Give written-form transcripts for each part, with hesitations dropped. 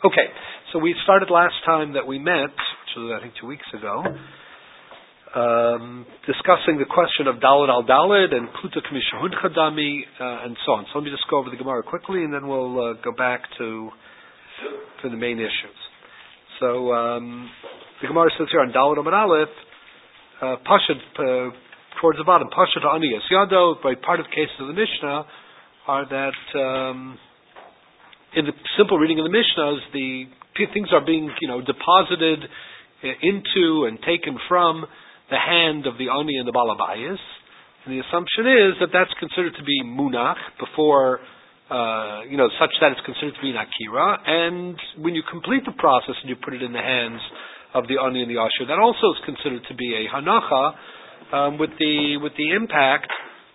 Okay, so we started last time that we met, which was I think 2 weeks ago, discussing the question of Daled al Daled and Kluta K'mishahun Chadami and so on. So let me just go over the Gemara quickly, and then we'll go back to the main issues. So the Gemara says here on Daled Amar Aleph, Pashad towards the bottom, Pashad Aniyas Yado. By part of cases of the Mishnah are that in the simple reading of the Mishnahs, the things are being deposited into and taken from the hand of the Ani and the Balabayas. And the assumption is that that's considered to be Munach before, such that it's considered to be an Akira. And when you complete the process and you put it in the hands of the Ani and the Asher, that also is considered to be a Hanacha with the impact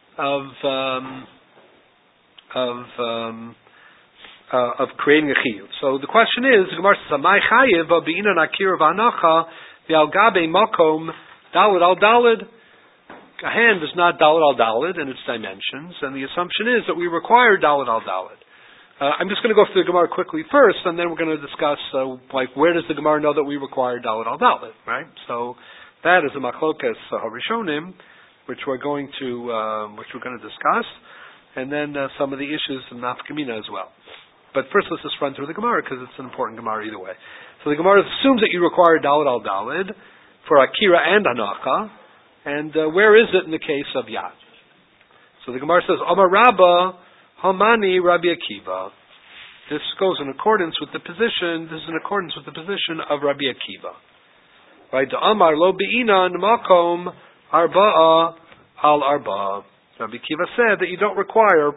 of creating a chiyuv. So the question is, the Gemara says, "Amai chayiv b'inan akira v'anacha v'algabe makom daled al daled." A hand is not daled al daled in its dimensions, and the assumption is that we require daled al daled. I'm just going to go through the Gemara quickly first, and then we're going to discuss where does the Gemara know that we require daled al daled, right? So that is a machlokas harishonim, which we're going to discuss, and then some of the issues of nafkamina as well. But first, let's just run through the Gemara because it's an important Gemara either way. So the Gemara assumes that you require Daled al Daled for Akira and Hanacha, and where is it in the case of Yad? So the Gemara says, Amar Rabba Hamani Rabbi Akiva. This goes in accordance with the position. This is in accordance with the position of Rabbi Akiva. Right? The Amar Lo Be'inan Makom Arba'a Al Arba. Rabbi Akiva said that you don't require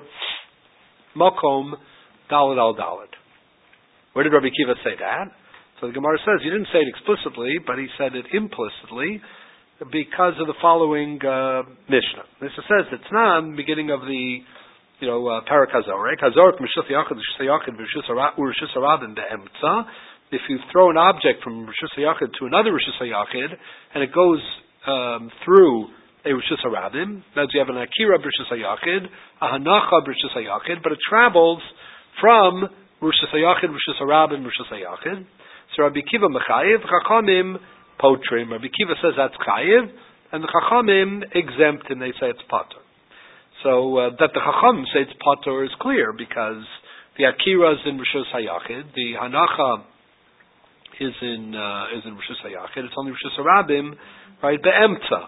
Makom Daled al Daled. Where did Rabbi Akiva say that? So the Gemara says he didn't say it explicitly, but he said it implicitly because of the following Mishnah. Mishnah says it's not beginning of the Parak Hazorek. Hazorek Rishus Hayachid Rishus Hayachid Rishus Harabim be'emtza. If you throw an object from Rishus Hayachid to another Rishus Hayachid and it goes through a Rishus Harabim, that you have an Akira Rishus Hayachid, a Hanacha Rishus Hayachid, but it travels from Rishus Hayachid, Rishus Harabim, Rishus Hayachid. So Rabbi Akiva mechayiv, Chachamim potrim. Rabbi Akiva says that's chayiv, and the Chachamim exempt, and they say it's patur. So that the Chachamim say it's patur is clear because the Akira is in Rishus Hayachid, the Hanacha is in Rishus Hayachid. It's only Rishus Harabim, right? Be'emtza.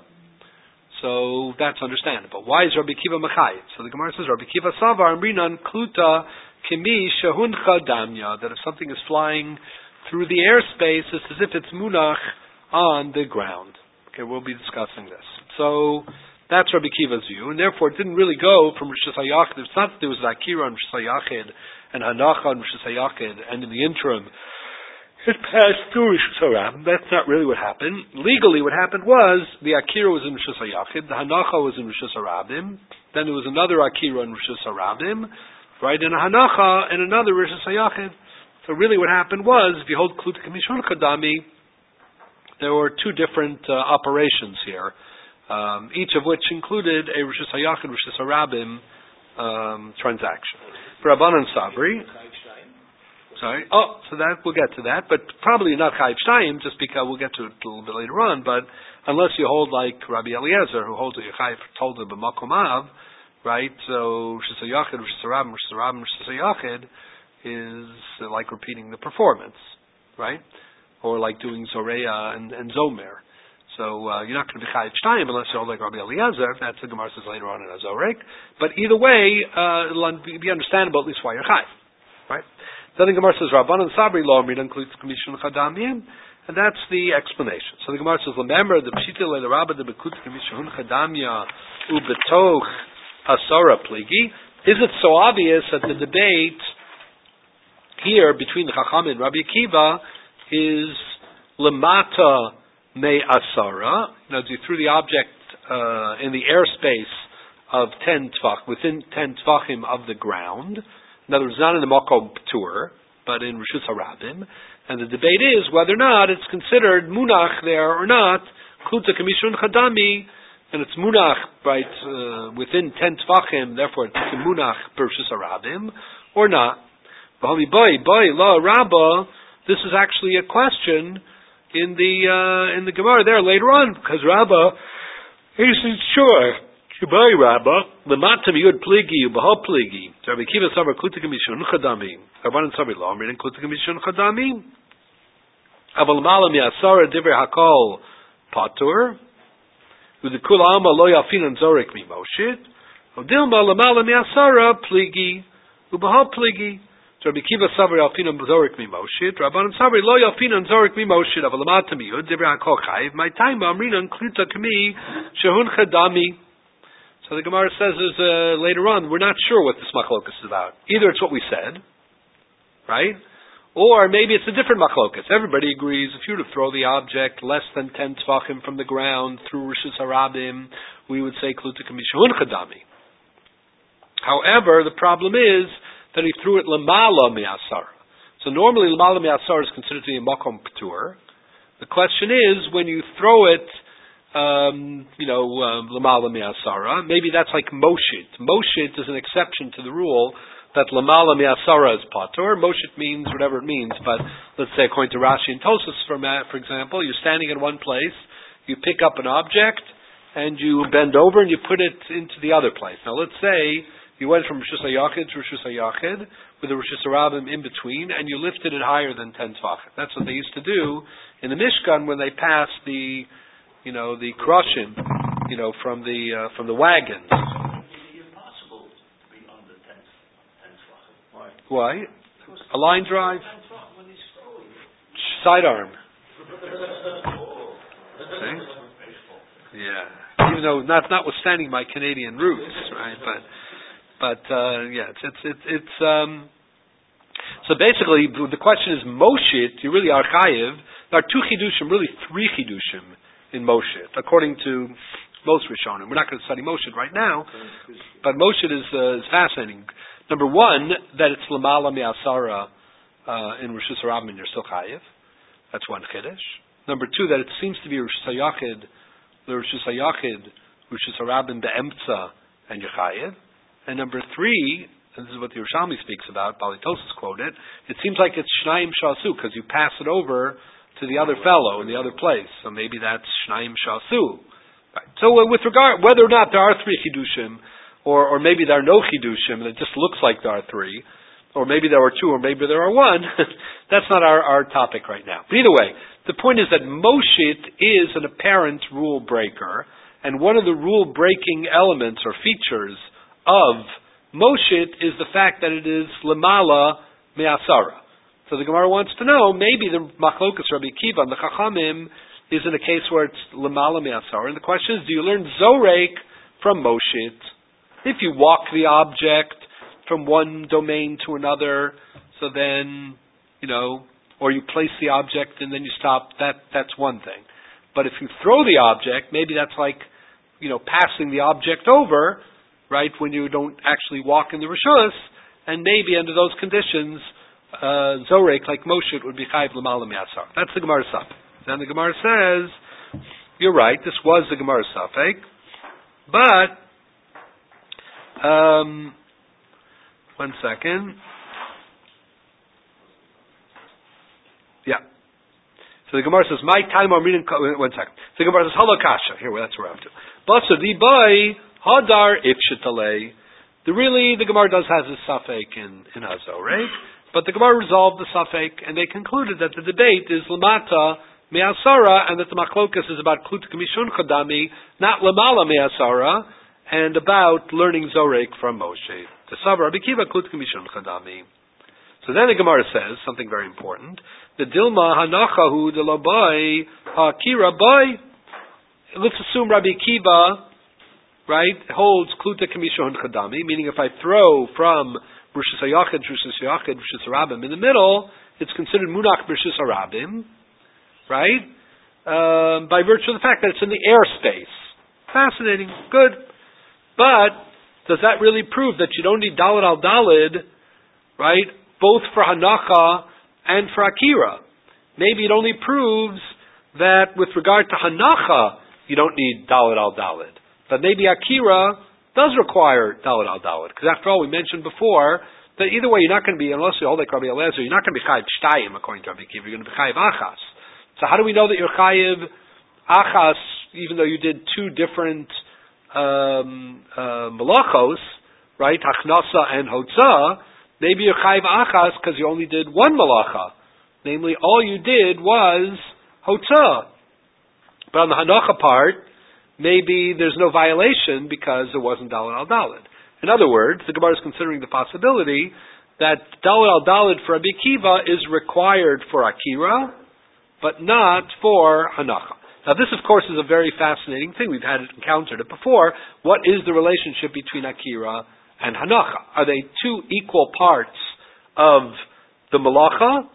So that's understandable. Why is Rabbi Akiva mechayiv? So the Gemara says Rabbi Akiva savar amrinan kluta kimi shehuncha damya, that if something is flying through the airspace, it's as if it's munach on the ground. Okay, we'll be discussing this. So that's Rabbi Akiva's view, and therefore it didn't really go from Rishus Hayachid. It's not that there was Akira on Rishus Hayachid and Hanacha on Rishus Hayachid, and in the interim it passed through Rishus Harabim. That's not really what happened. Legally, what happened was the Akira was in Rishus Hayachid, the Hanacha was in Rishus Harabim, then there was another Akira in Rishus Harabim, right, and a Hanacha and another Rishus Hayachid. So really what happened was, if you hold Kluta K'mishon Kadami, there were two different operations here, each of which included a Rishus Hayachid, Rishus Harabim transaction. For Rabbanan Sabri, sorry, so that we'll get to that, but probably not Chayiv Shtayim, just because we'll get to it a little bit later on, but unless you hold like Rabbi Eliezer, who holds that Chayiv told him b'makom av, right, so Rishus Hayachid, Rishus Harabim, Rishus Harabim, Rishus Hayachid is like repeating the performance, right? Or like doing Zoreya and Zomer. So you're not going to be Chayiv Shtayim unless you hold like Rabbi Eliezer. That's the Gemara says later on in Azorek. But either way, it'll be understandable at least why you're Chayiv, right? Then the Gemara says Rabbanan Sabri Lo Amrin includes K'mishon Chadamim, and that's the explanation. So the Gemara says, remember the Pshita Le Rabba the Bekut K'mishon Chadamya Ubetoch Asara Pligi. Is it so obvious that the debate here between the Chacham and Rabbi Akiva is lemata me asara. Now, you threw the object in the airspace of 10 tvach, within 10 tvachim of the ground. In other words, not in the Makom Ptur, but in Rishus Harabim. And the debate is whether or not it's considered munach there or not, Kluta K'mishon Chadami, and it's munach, right, within 10 tvachim, therefore it's munach per Rishus Harabim, or not. Boy, la Rabba. This is actually a question in the Gemara there later on, because Rabba, he says, sure, Goodbye, Rabba. Lematam yud pligi, ubahal pligi. Rabbi Kiva savar klutika mishun chadami. Rabbanan savar lo, I'm reading klutika mishun chadami. Aval malam yasara divrei hakol patur. Udekul alma lo yafinan zorek mi moshit. Odilma lemalam yasara pligi, ubahal pligi. Rabbi Kiva savar yafinan zorek mi moshit. Rabbanan savar lo yafinan zorek mi moshit. Aval lematam yud divrei hakol chayiv. My time amrinan kluta kami shehun chadami. So the Gemara says later on, we're not sure what this machlokas is about. Either it's what we said, right? Or maybe it's a different machlokas. Everybody agrees if you were to throw the object less than 10 tvachim from the ground through Rishus Harabim, we would say klutika mishun chadami. However, the problem is that he threw it lamala mi'asara. So normally lamala mi'asara is considered to be a makom p'tur. The question is, when you throw it lamala mi'asara. Maybe that's like moshit. Moshit is an exception to the rule that lamala mi'asara is patur. Moshit means whatever it means, but let's say according to Rashi and Tosfos, for example, you're standing in one place, you pick up an object, and you bend over and you put it into the other place. Now let's say you went from Rishus HaYachid to Rishus HaYachid with a Rishus Harabim in between, and you lifted it higher than 10 tvachim. That's what they used to do in the Mishkan when they passed the crushing, from the wagons. It's impossible to be under 10 Why? A line drive? When he's throwing it. Sidearm. See? Yeah. Even though notwithstanding my Canadian roots, right? But it's so basically the question is Moshit, you really are chayiv. There are two chidushim, really three chidushim in Moshit, according to most Rishonim. We're not going to study Moshit right now, but Moshit is fascinating. Number one, that it's lamala mi'asara in Rishus Harabim and you're still chayiv. That's one chiddush. Number two, that it seems to be Rishus HaYachid, Rishus Harabim be'emtza, and you're chayiv. And number three, and this is what the Yerushalmi speaks about, Bali Tosfos quoted, it seems like it's Shnayim Shasu, because you pass it over to the other fellow in the other place. So maybe that's Shnayim Shasu. Right. So with regard, whether or not there are three Chidushim, or maybe there are no Chidushim, and it just looks like there are three, or maybe there are two, or maybe there are one, that's not our topic right now. But either way, the point is that Moshit is an apparent rule breaker, and one of the rule breaking elements or features of Moshit is the fact that it is Lamala Me'asara. So the Gemara wants to know, maybe the Machlokas Rabbi Kiva and the Chachamim is in a case where it's Lamala Me'asara. And the question is, do you learn Zorek from Moshit? If you walk the object from one domain to another, so then, or you place the object and then you stop, that's one thing. But if you throw the object, maybe that's like, passing the object over, right, when you don't actually walk in the Rishus, and maybe under those conditions, Zorek, like Moshit, would be Chayiv L'Mala Mi'asar. That's the Gemara Safek. Then the Gemara says, you're right, this was the Gemara Safek, but, one second. Yeah. So the Gemara says, my time I'm reading, one second. So the Gemara says, Halo Kasha. Here, that's where we're up to. Basa di boy, Hadar Ifshitalei. The Gemara does has a Safek in Hazo, right? But the Gemara resolved the Safek, and they concluded that the debate is Lamata Me'asara, and that the Machlokas is about Kluta Mishun Chadami, not Lamala Me'asara, and about learning Zorek from Moshe. The Sabra Bikiva Kluta Mishun Chadami. So then the Gemara says something very important. The Dilma Hanachahu de Labai Hakira Boy. Let's assume Rabbi Kiva, right, holds Kluta Mishun Chadami, meaning if I throw from Rishus HaYachid, Rishus Harabim in the middle, it's considered Munach Rishus Harabim, right? By virtue of the fact that it's in the airspace. Fascinating. Good. But does that really prove that you don't need Daled al Daled, right, both for Hanacha and for Akira? Maybe it only proves that with regard to Hanacha, you don't need Daled al Daled. But maybe Akira does require Daled al Daled. Because after all, we mentioned before that either way you're not going to be, unless you hold like Rabbi Eliezer, you're not going to be chayiv shtayim according to Rabbi Akiva. You're going to be chayiv achas. So how do we know that you're chayiv achas even though you did two different malachos, right? Hachnasa and hotza. Maybe you're chayiv achas because you only did one malacha. Namely, all you did was hotza. But on the hanacha part, maybe there's no violation because it wasn't daled al daled. In other words, the Gemara is considering the possibility that daled al daled for Rabbi Akiva is required for Akira, but not for hanacha. Now this, of course, is a very fascinating thing. We've encountered it before. What is the relationship between Akira and hanacha? Are they two equal parts of the malacha?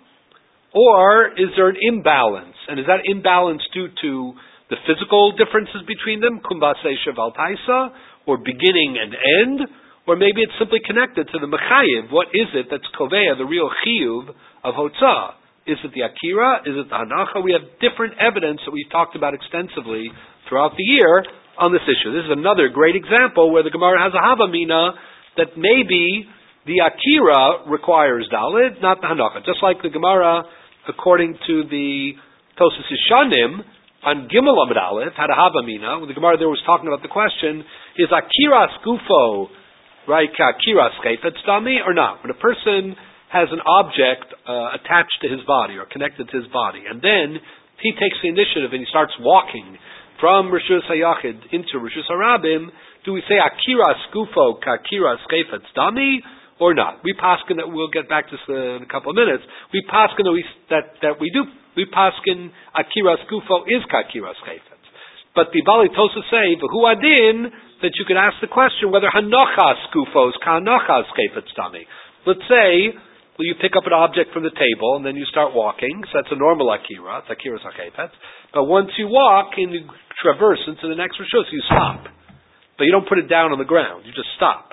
Or is there an imbalance? And is that imbalance due to the physical differences between them, kumbase sheval taisa, or beginning and end? Or maybe it's simply connected to the mechayiv. What is it that's koveya, the real chiyuv of hotzah? Is it the akira? Is it the hanacha? We have different evidence that we've talked about extensively throughout the year on this issue. This is another great example where the Gemara has a havamina that maybe the akira requires dalid, not the hanacha. Just like the Gemara, according to the Tosas Yishanim, on Gimel Amud Aleph, had a havamina. The Gemara there was talking about the question, is akira skufo, right, akira skefetz dami, or not? When a person has an object attached to his body or connected to his body, and then he takes the initiative and he starts walking from Rishus HaYachid into Rishus HaRabim, do we say akira skufo kakira skefetz dami or not? We paskin that, we'll get back to this in a couple of minutes, we paskin that we do, we paskin akira skufo is kakira skefetz. But the Bali Tosa say, v'hu adin, that you could ask the question whether hanocha skufo is kahanocha skefetz dami. Let's say, well, you pick up an object from the table and then you start walking, so that's a normal akira, it's akira sakefetz. But once you walk and you traverse into the next rishus, you stop. But you don't put it down on the ground, you just stop.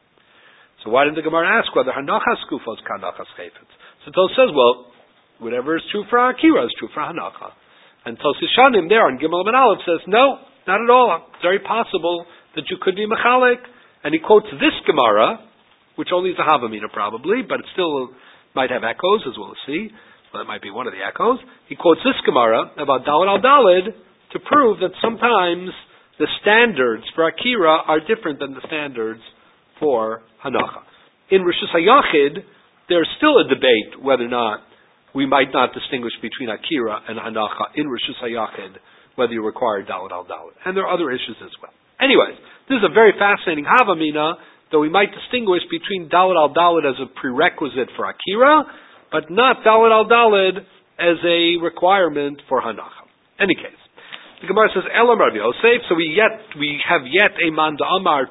So why didn't the Gemara ask whether hanacha skufo is kahanocha skefetz? So Tos says, well, whatever is true for akira is true for hanacha. And Tos Yishanim there on Gimel Amud Aleph says, no, not at all. It's very possible that you could be mechalik. And he quotes this Gemara, which only is a havamina probably, but it still might have echoes, as we'll see. Well, it might be one of the echoes. He quotes this Gemara about Daled al Daled to prove that sometimes the standards for Akira are different than the standards for Hanacha. In Rishus HaYachid, there's still a debate whether or not we might not distinguish between Akira and Hanacha in Rishus HaYachid, whether you require Daled al Daled. And there are other issues as well. Anyways, this is a very fascinating havamina, though we might distinguish between Daled al Daled as a prerequisite for Akira, but not Daled al Daled as a requirement for Hanacha. Any case, the Gemara says, Elam Rabbi Yosef, so we have yet a man da'amar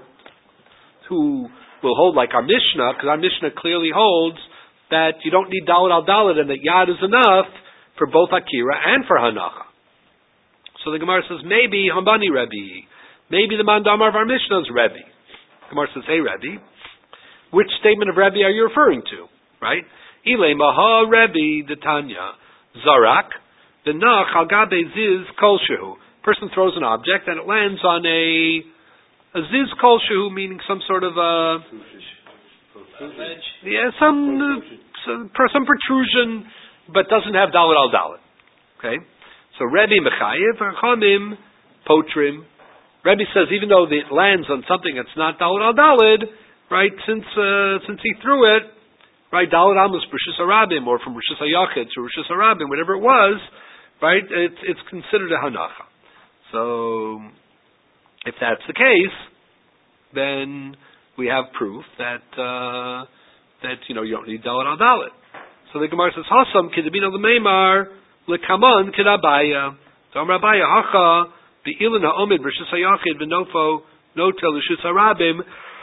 who will hold like our Mishnah, because our Mishnah clearly holds that you don't need Daled al Daled and that Yad is enough for both Akira and for Hanacha. So the Gemara says, maybe Hambani Rebbe, maybe the man da'amar of our Mishnah is Rebbe. Gemara says, hey Rebbe, which statement of Rebbe are you referring to? Right? Ile maha Rebbe detanya zarak v'nach al gabe ziz kolshehu. Person throws an object and it lands on a ziz kolshehu, meaning some sort of some protrusion, but doesn't have daled al daled. Okay, so Rebbe mechayev v'chamim potrim. Rebbe says even though it lands on something that's not Daled al Daled, right, since he threw it, right, Daled Amos Rishus HaRabim, or from Rishus HaYachid to Rishus HaRabim, whatever it was, right, it's considered a hanacha. So, if that's the case, then we have proof that you don't need Daled al Daled. So the Gemara says, Hasam kidabino l'meimar l'kaman kidabaya. Dom Rabaya hacha be'ilin ha'omid Rishus HaYachid v'nofo notel Rishus HaRabim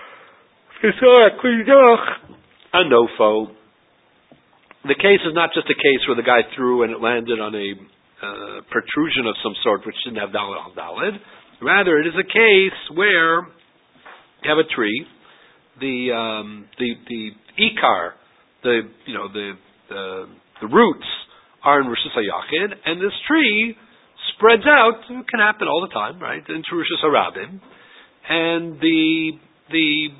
anofo. The case is not just a case where the guy threw and it landed on a protrusion of some sort which didn't have Daled al Daled. Rather, it is a case where you have a tree, the ikar, the roots are in Rishus HaYachid, and this tree spreads out. It can happen all the time, right? Into Rishus HaRabim, and the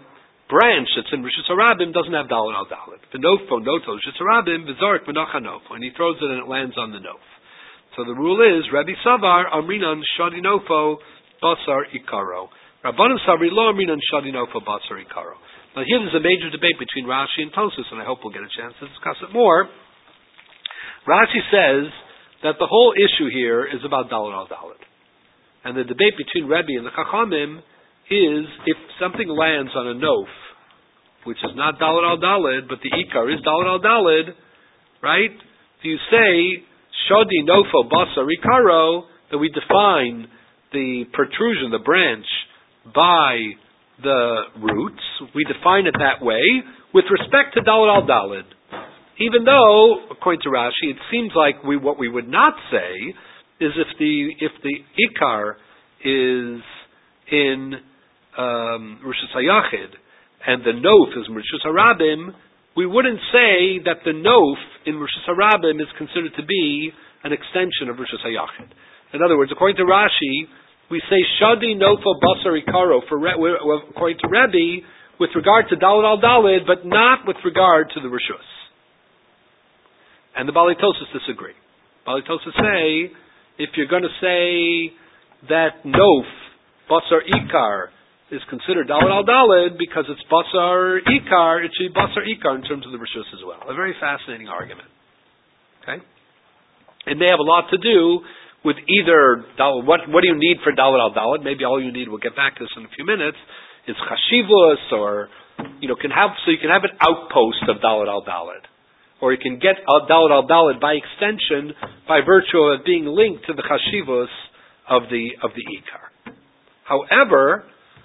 branch that's in Rishus Harabim doesn't have Dalet al Dalet. V'nofo noto Rishus Harabim v'zarek v'nacha nofo, and he throws it and it lands on the nof. So the rule is Rabbi Savar Amrinan Shadi Nofo Basar Ikaro. Rabbanim Sabri Lo Amrinan Shadi Nofo Basar Ikaro. Now here there's a major debate between Rashi and Tosfos, and I hope we'll get a chance to discuss it more. Rashi says that the whole issue here is about Dalet al Dalet. And the debate between Rebbe and the Chachamim is if something lands on a nof, which is not Dalet al Dalet, but the Ikar is Dalet al Dalet, right? Do you say, Shodi Nofo Basar Ikaro, that we define the protrusion, the branch, by the roots, we define it that way, with respect to Dalet al Dalet. Even though, according to Rashi, it seems like what we would not say is if the Ikar is in Rishus HaYachid and the Nof is in Rishus Harabim, we wouldn't say that the Nof in Rishus Harabim is considered to be an extension of Rishus HaYachid. In other words, according to Rashi, we say Shadi Nofo Basar Ikaro according to Rebbe with regard to Dalet al Dalet, but not with regard to the Rishus. And the Balei Tosfos disagree. Balei Tosfos say, if you're going to say that Nof, Basar Ikar, is considered Dalet al Dalet because it's Basar Ikar, it should be Basar Ikar in terms of the Rishus as well. A very fascinating argument. Okay? It may have a lot to do with either, what do you need for Dalet al Dalet? Maybe all you need, we'll get back to this in a few minutes, is Chashivus, or, you can have an outpost of Dalet al Dalet. Or you can get Dalet al Dalet by extension, by virtue of it being linked to the Chashivus of the Ikar. However,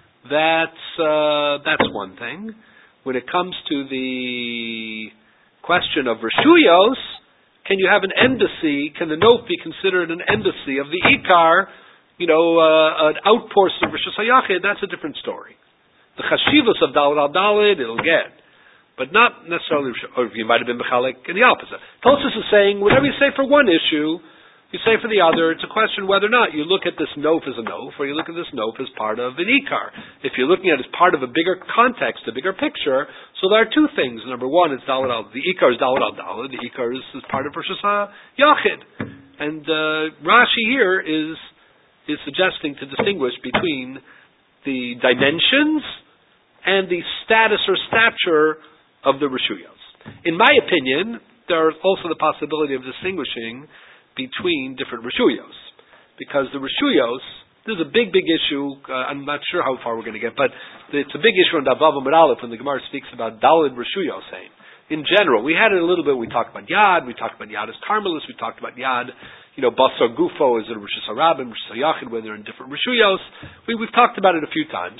that's one thing. When it comes to the question of Rishuyos, can you have an embassy? Can the note be considered an embassy of the Ikar? An outpost of Rishus HaYachid, that's a different story. The Chashivus of Dalet al Dalet, it'll get. But not necessarily, or you might have been Mechalik in the opposite. Tosfos is saying, whatever you say for one issue, you say for the other. It's a question whether or not you look at this nof as a nof, or you look at this nof as part of an Ikar. If you're looking at it as part of a bigger context, a bigger picture, so there are two things. Number one, it's the Ikar is Dalet al Dalet, the Ikar is part of Rishus HaYachid. And Rashi here is suggesting to distinguish between the dimensions and the status or stature of the Rishuyos. In my opinion, there is also the possibility of distinguishing between different Rishuyos. Because the Rishuyos, this is a big, big issue. I'm not sure how far we're going to get, but it's a big issue in Davav Amud Aleph when the Gemara speaks about Daled Rishuyos saying. In general, we had it a little bit, we talked about Yad, we talked about Yad as Carmelis, we talked about Yad, Basar Gufo is in Rishus Harabim, Rishus HaYachid, where they're in different Rishuyos. We've talked about it a few times.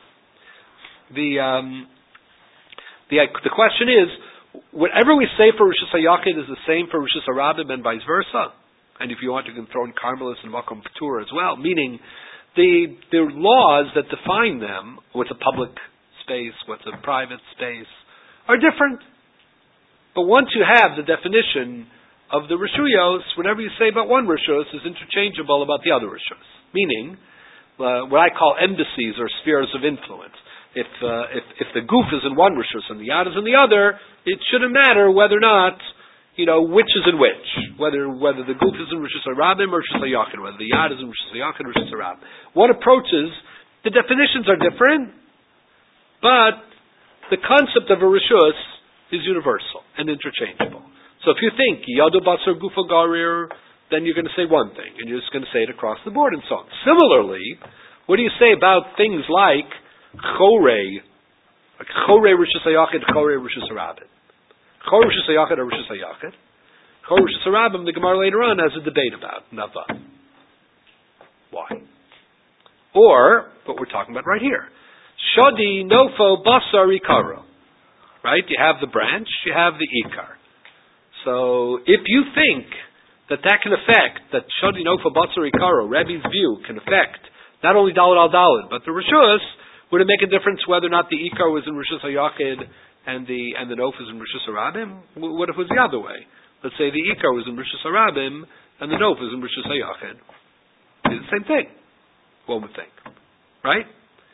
The question is, whatever we say for Rishus HaYachid is the same for Rishus Harabim and vice versa. And if you want, you can throw in Carmelis and Makom Patur as well. Meaning, the laws that define them, what's a public space, what's a private space, are different. But once you have the definition of the Rishuyos, whatever you say about one Rishus is interchangeable about the other Rishus. Meaning, what I call embassies or spheres of influence. If the goof is in one Rishus and the Yad is in the other, it shouldn't matter whether or not, which is in which. Whether the goof is in Rishus Harabim or Rishus HaYachid, whether the Yad is in Rishus HaYachid or Rishus Harabim. One approaches, the definitions are different, but the concept of a Rishus is universal and interchangeable. So if you think, Yadu Basar Gufa Garir, then you're going to say one thing, and you're just going to say it across the board and so on. Similarly, what do you say about things like Chorei Rishus HaYachid, Chorei Rishus Harabim? Chorei Rishus HaYachid or Rishus HaYachid? Chorei Rishus Harabim, the Gemara later on has a debate about. Nava. Why? Or, what we're talking about right here. Shadi Nofo Basar Ikaro. Right? You have the branch, you have the Ikar. So, if you think that can affect, that Shadi Nofo Basar Ikaro, Rebbe's view, can affect not only Dalet al Dalet, but the Rishus, would it make a difference whether or not the Ikar was in Rishus HaYachid and the Nof is in Rishus Harabim? What if it was the other way? Let's say the Ikar was in Rishus Harabim and the Nof is in Rishus HaYachid. It's the same thing, one would think. Right?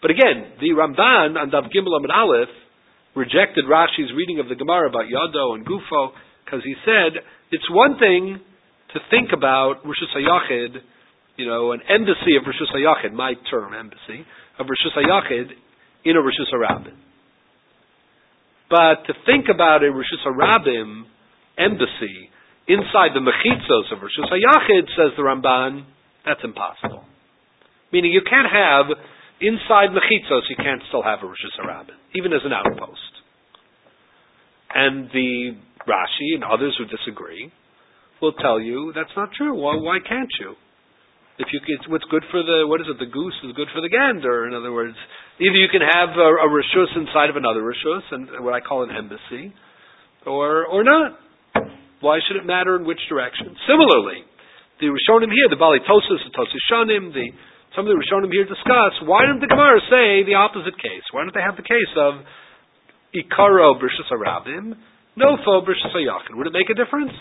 But again, the Ramban on Dav Gimel Amud Aleph rejected Rashi's reading of the Gemara about Yado and Gufo because he said it's one thing to think about Rishus HaYachid, an embassy of Rishus HaYachid, my term, embassy, of Rishus HaYachid in a Rishus HaRabim. But to think about a Rishus HaRabim embassy inside the mechitzos of Rishus HaYachid, says the Ramban, that's impossible. Meaning you can't have, inside mechitzos, you can't still have a Rishus HaRabim, even as an outpost. And the Rashi and others who disagree will tell you that's not true. Why can't you? What's good for the goose is good for the gander. In other words, either you can have a rishus inside of another rishus, and what I call an embassy, or not. Why should it matter in which direction? Similarly, the Rishonim here, the Bali Tosus, the Tosus Shonim, some of the Rishonim here discuss, why didn't the Gemara say the opposite case? Why don't they have the case of Ikaro B'Rishus HaRabim, Nofo B'Rishus HaYachid? Would it make a difference?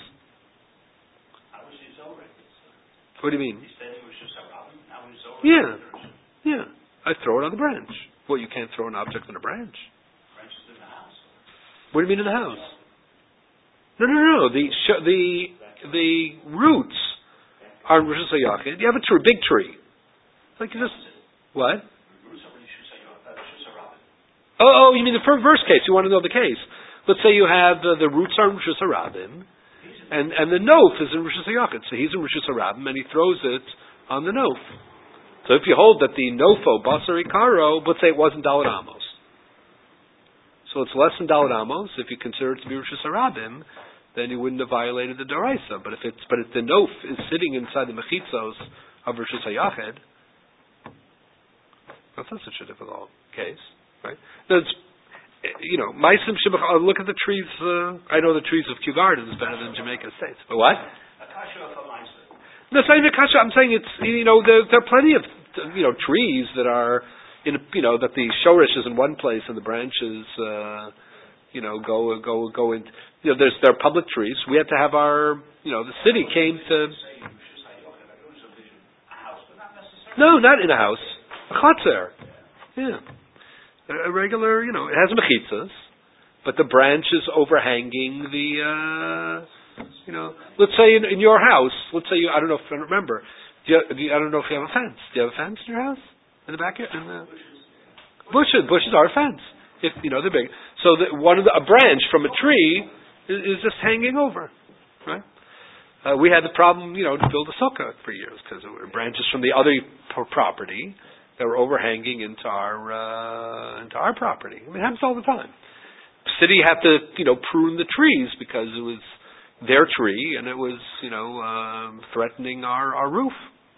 What do you mean? Yeah. I throw it on the branch. You can't throw an object on a branch. Branches in the house. What do you mean in the house? No. The roots are Rishus HaYachid. You have a big tree. Like you just what? Oh, you mean the first case? You want to know the case? Let's say you have the roots are Rishus HaRabim, and the nof is in Rishus HaYachid. So he's in Rishus HaRabim, and he throws it on the nof. So if you hold that the nofo basar ikaro, let's say it wasn't Dalet Amos, so it's less than Dalet Amos. If you consider it to be Rishus HaRabim, then you wouldn't have violated the Doraisa. But if the nof is sitting inside the mechitzos of Rishus HaYachid, that's not such a difficult case, right? Maisim Shibach. Look at the trees. I know the trees of Kew Gardens better than Jamaica Estates. But what? No, it's not even kasha. I'm saying it's there are plenty of trees that are that the shorish is in one place and the branches go in. There are public trees. We had to have the city came to. No, not in a house. A chotzer. Yeah. A regular, it has mechitzas, but the branch is overhanging the. Let's say in your house, I don't know if I remember. I don't know if you have a fence. Do you have a fence in your house? In the backyard? Bushes are a fence. If they're big. So a branch from a tree is just hanging over, right? We had the problem, to build a sukkah for years because there were branches from the other property that were overhanging into our property. It happens all the time. The city had to, prune the trees because it was their tree, and it was, threatening our roof.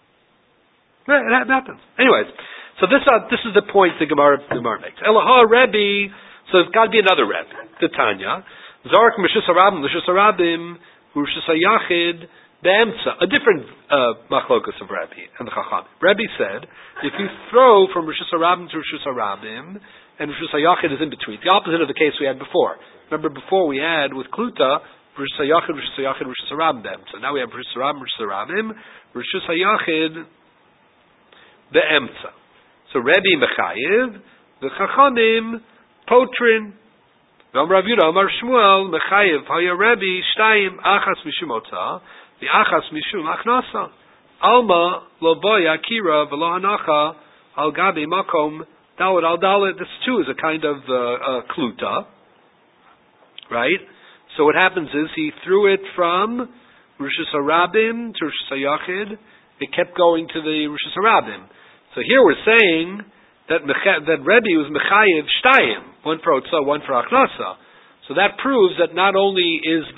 That happens. Anyways, so this is the point the Gemara makes. Elaha Rebbe, so there's got to be another Rebbe. The Tanya, Zark Rishus HaRabim, Rishus HaRabim, Rishus HaYachid, Be'emtza, a different machlokas of Rebbe and the Chacham. Rebbe said, if you throw from Rishus HaRabim to Rishus HaRabim, and Rishus HaYachid is in between, the opposite of the case we had before. Remember before we had with Kluta, Rishus HaYachid, Rishus HaRabim, so now we have Rishus HaRabim, Rishus HaRabim, Rishus HaYachid, Be'emtza. So Rebbe Mechayiv, the Chachamim, Potrin, Vam Rav Yudah, Amar Shmuel, Mechayiv, Haya Rebbe, Shtayim, Achas Mishumotza, the Achas Mishum Achnasa, Alma, Lo Boya, Kira, Velo Hanacha, Al Gabi Makom, Dalet Al Dalet. This too is a kind of Kluta, right? So what happens is he threw it from Rishus HaRabim to Rishus HaYachid. It kept going to the Rishus HaRabim. So here we're saying that Rebbe was Mechayiv Shtayim, one for Otzah, one for Achnasa. So that proves that not only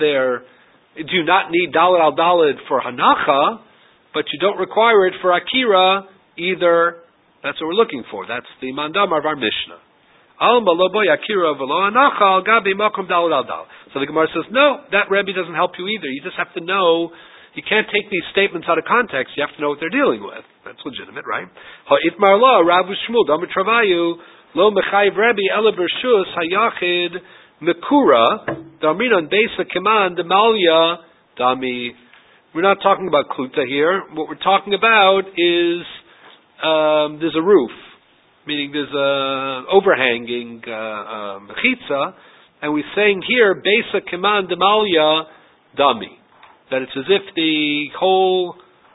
do you not need Dalet al Dalet for Hanacha, but you don't require it for Akira either. That's what we're looking for. That's the mandamar of our Mishnah. Alma lo boy Akira v'lo Hanacha al gabi makom Dalet al Dalet. So the Gemara says, no, that Rebbe doesn't help you either. You just have to know. You can't take these statements out of context. You have to know what they're dealing with. That's legitimate, right? Ha'itmar la Rav Shmuel Damar Travayu lo mechayiv Rebbe ela b'rshus hayachid mekura daminon beisa keman demalya dami. We're not talking about kluta here. What we're talking about is there's a roof. meaning there's a overhanging mechitza, and we're saying here, Beisa Keman Demalia Dami, that it's as if the whole,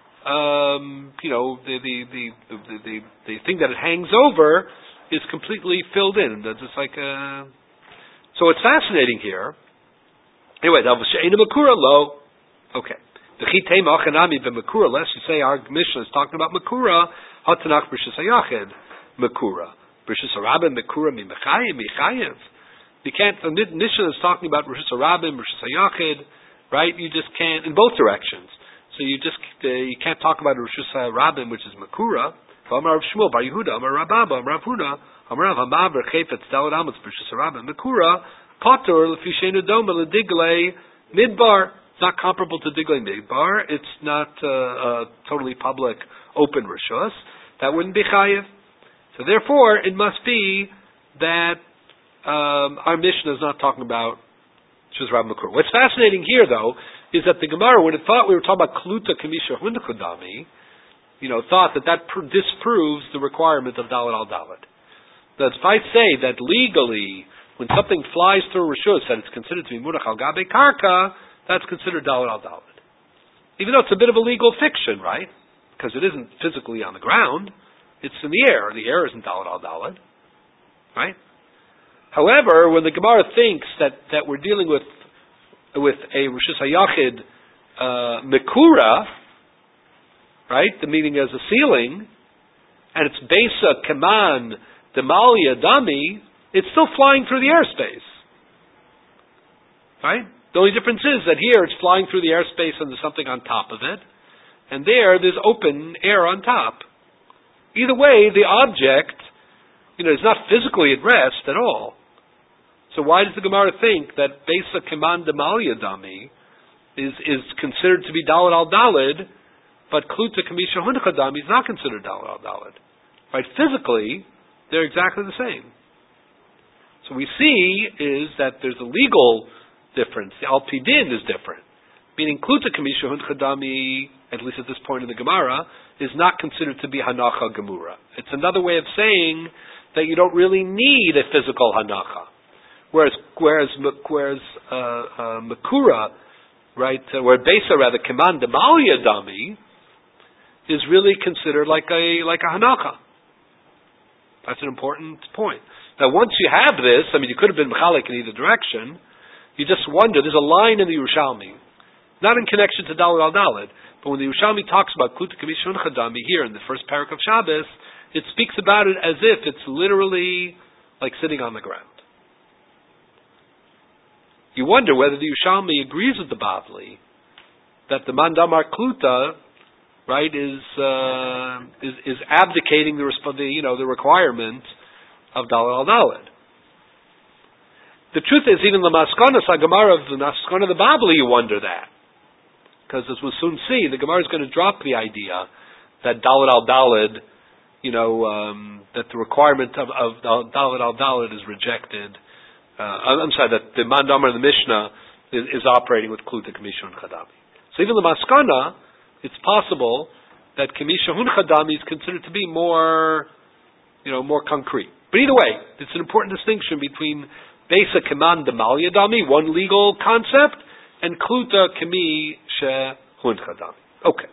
the thing that it hangs over is completely filled in. That's just like so it's fascinating here. Anyway, Makura lo. Okay. The Chitei Machanami b'Makura. Let's just say our Mishnah is talking about Makura. Hatanach b'Rishus Hayachid Makura. B'Rishus Harabim Makura Michayev. You can't. The Mishnah is talking about Rishus Harabim, Rishus Hayachid, right? You just can't in both directions. So you can't talk about Rishus Harabim, which is Makura. Amar Rav Shmuel Bar Yehuda, Amar Rababa, Amar Rav Huna, Amar Rav Hamaver Chayfetz Daled Amos Rishus Harabim Makura. Patur l'fishenu doma l'diglei midbar. It's not comparable to diglei midbar. It's not totally public, open rishus. That wouldn't be chayiv. So therefore, it must be that our Mishnah is not talking about Rishus Harabim Makura. What's fascinating here, though, is that the Gemara would have thought we were talking about kluta kamisha hundakudami. Thought that disproves the requirement of dalet al dalet. That if I say that legally, when something flies through Rishus and it's considered to be Munach al Gabe Karka, that's considered Dalet al Dalet. Even though it's a bit of a legal fiction, right? Because it isn't physically on the ground. It's in the air. The air isn't Dalet al Dalet. Right? However, when the Gemara thinks that we're dealing with a Rishus HaYachid Mekura, right? The meaning as a ceiling, and it's Besa Keman Demalia Dami, it's still flying through the airspace. Right? The only difference is that here it's flying through the airspace and there's something on top of it. And there's open air on top. Either way, the object, is not physically at rest at all. So why does the Gemara think that Besa Keman Demalia Dami is considered to be Dalet al Daled, but Kluta Kamisha Huncha Dami is not considered Dalet al Daled? Right? Physically, they're exactly the same. So we see is that there's a legal difference. The Al Pidin is different. Meaning Kluta Kamisha Huncha Dami, at least at this point in the Gemara, is not considered to be Hanacha Gemura. It's another way of saying that you don't really need a physical Hanacha. Whereas Makura, right, where Besa rather Keman Demalia Dami is really considered like a Hanacha. That's an important point. Now, once you have this, you could have been mechalik in either direction. You just wonder. There's a line in the Yerushalmi, not in connection to Dalet al Dalet, but when the Yerushalmi talks about Kluta Kamish Huncha Dami here in the first parak of Shabbos, it speaks about it as if it's literally like sitting on the ground. You wonder whether the Yerushalmi agrees with the Bavli that the Mandamar Kluta, right, is abdicating the requirement of Dalet al Dalet. The truth is, even the Maskana Sagamara of the Maskana of the Babli, you wonder that. Because as we'll soon see, the Gemara is going to drop the idea that Dalet al Dalet, that the requirement of Dalet al Dalet is rejected. I'm sorry, that the Mandamar of the Mishnah is operating with Kluta Kamisha Huncha Dami. So even the Maskana, it's possible that Kamisha Huncha Dami is considered to be more concrete. But either way, it's an important distinction between Besa Keman Demalia Dami, one legal concept, and Kluta Kami She Huncha Dami. Okay.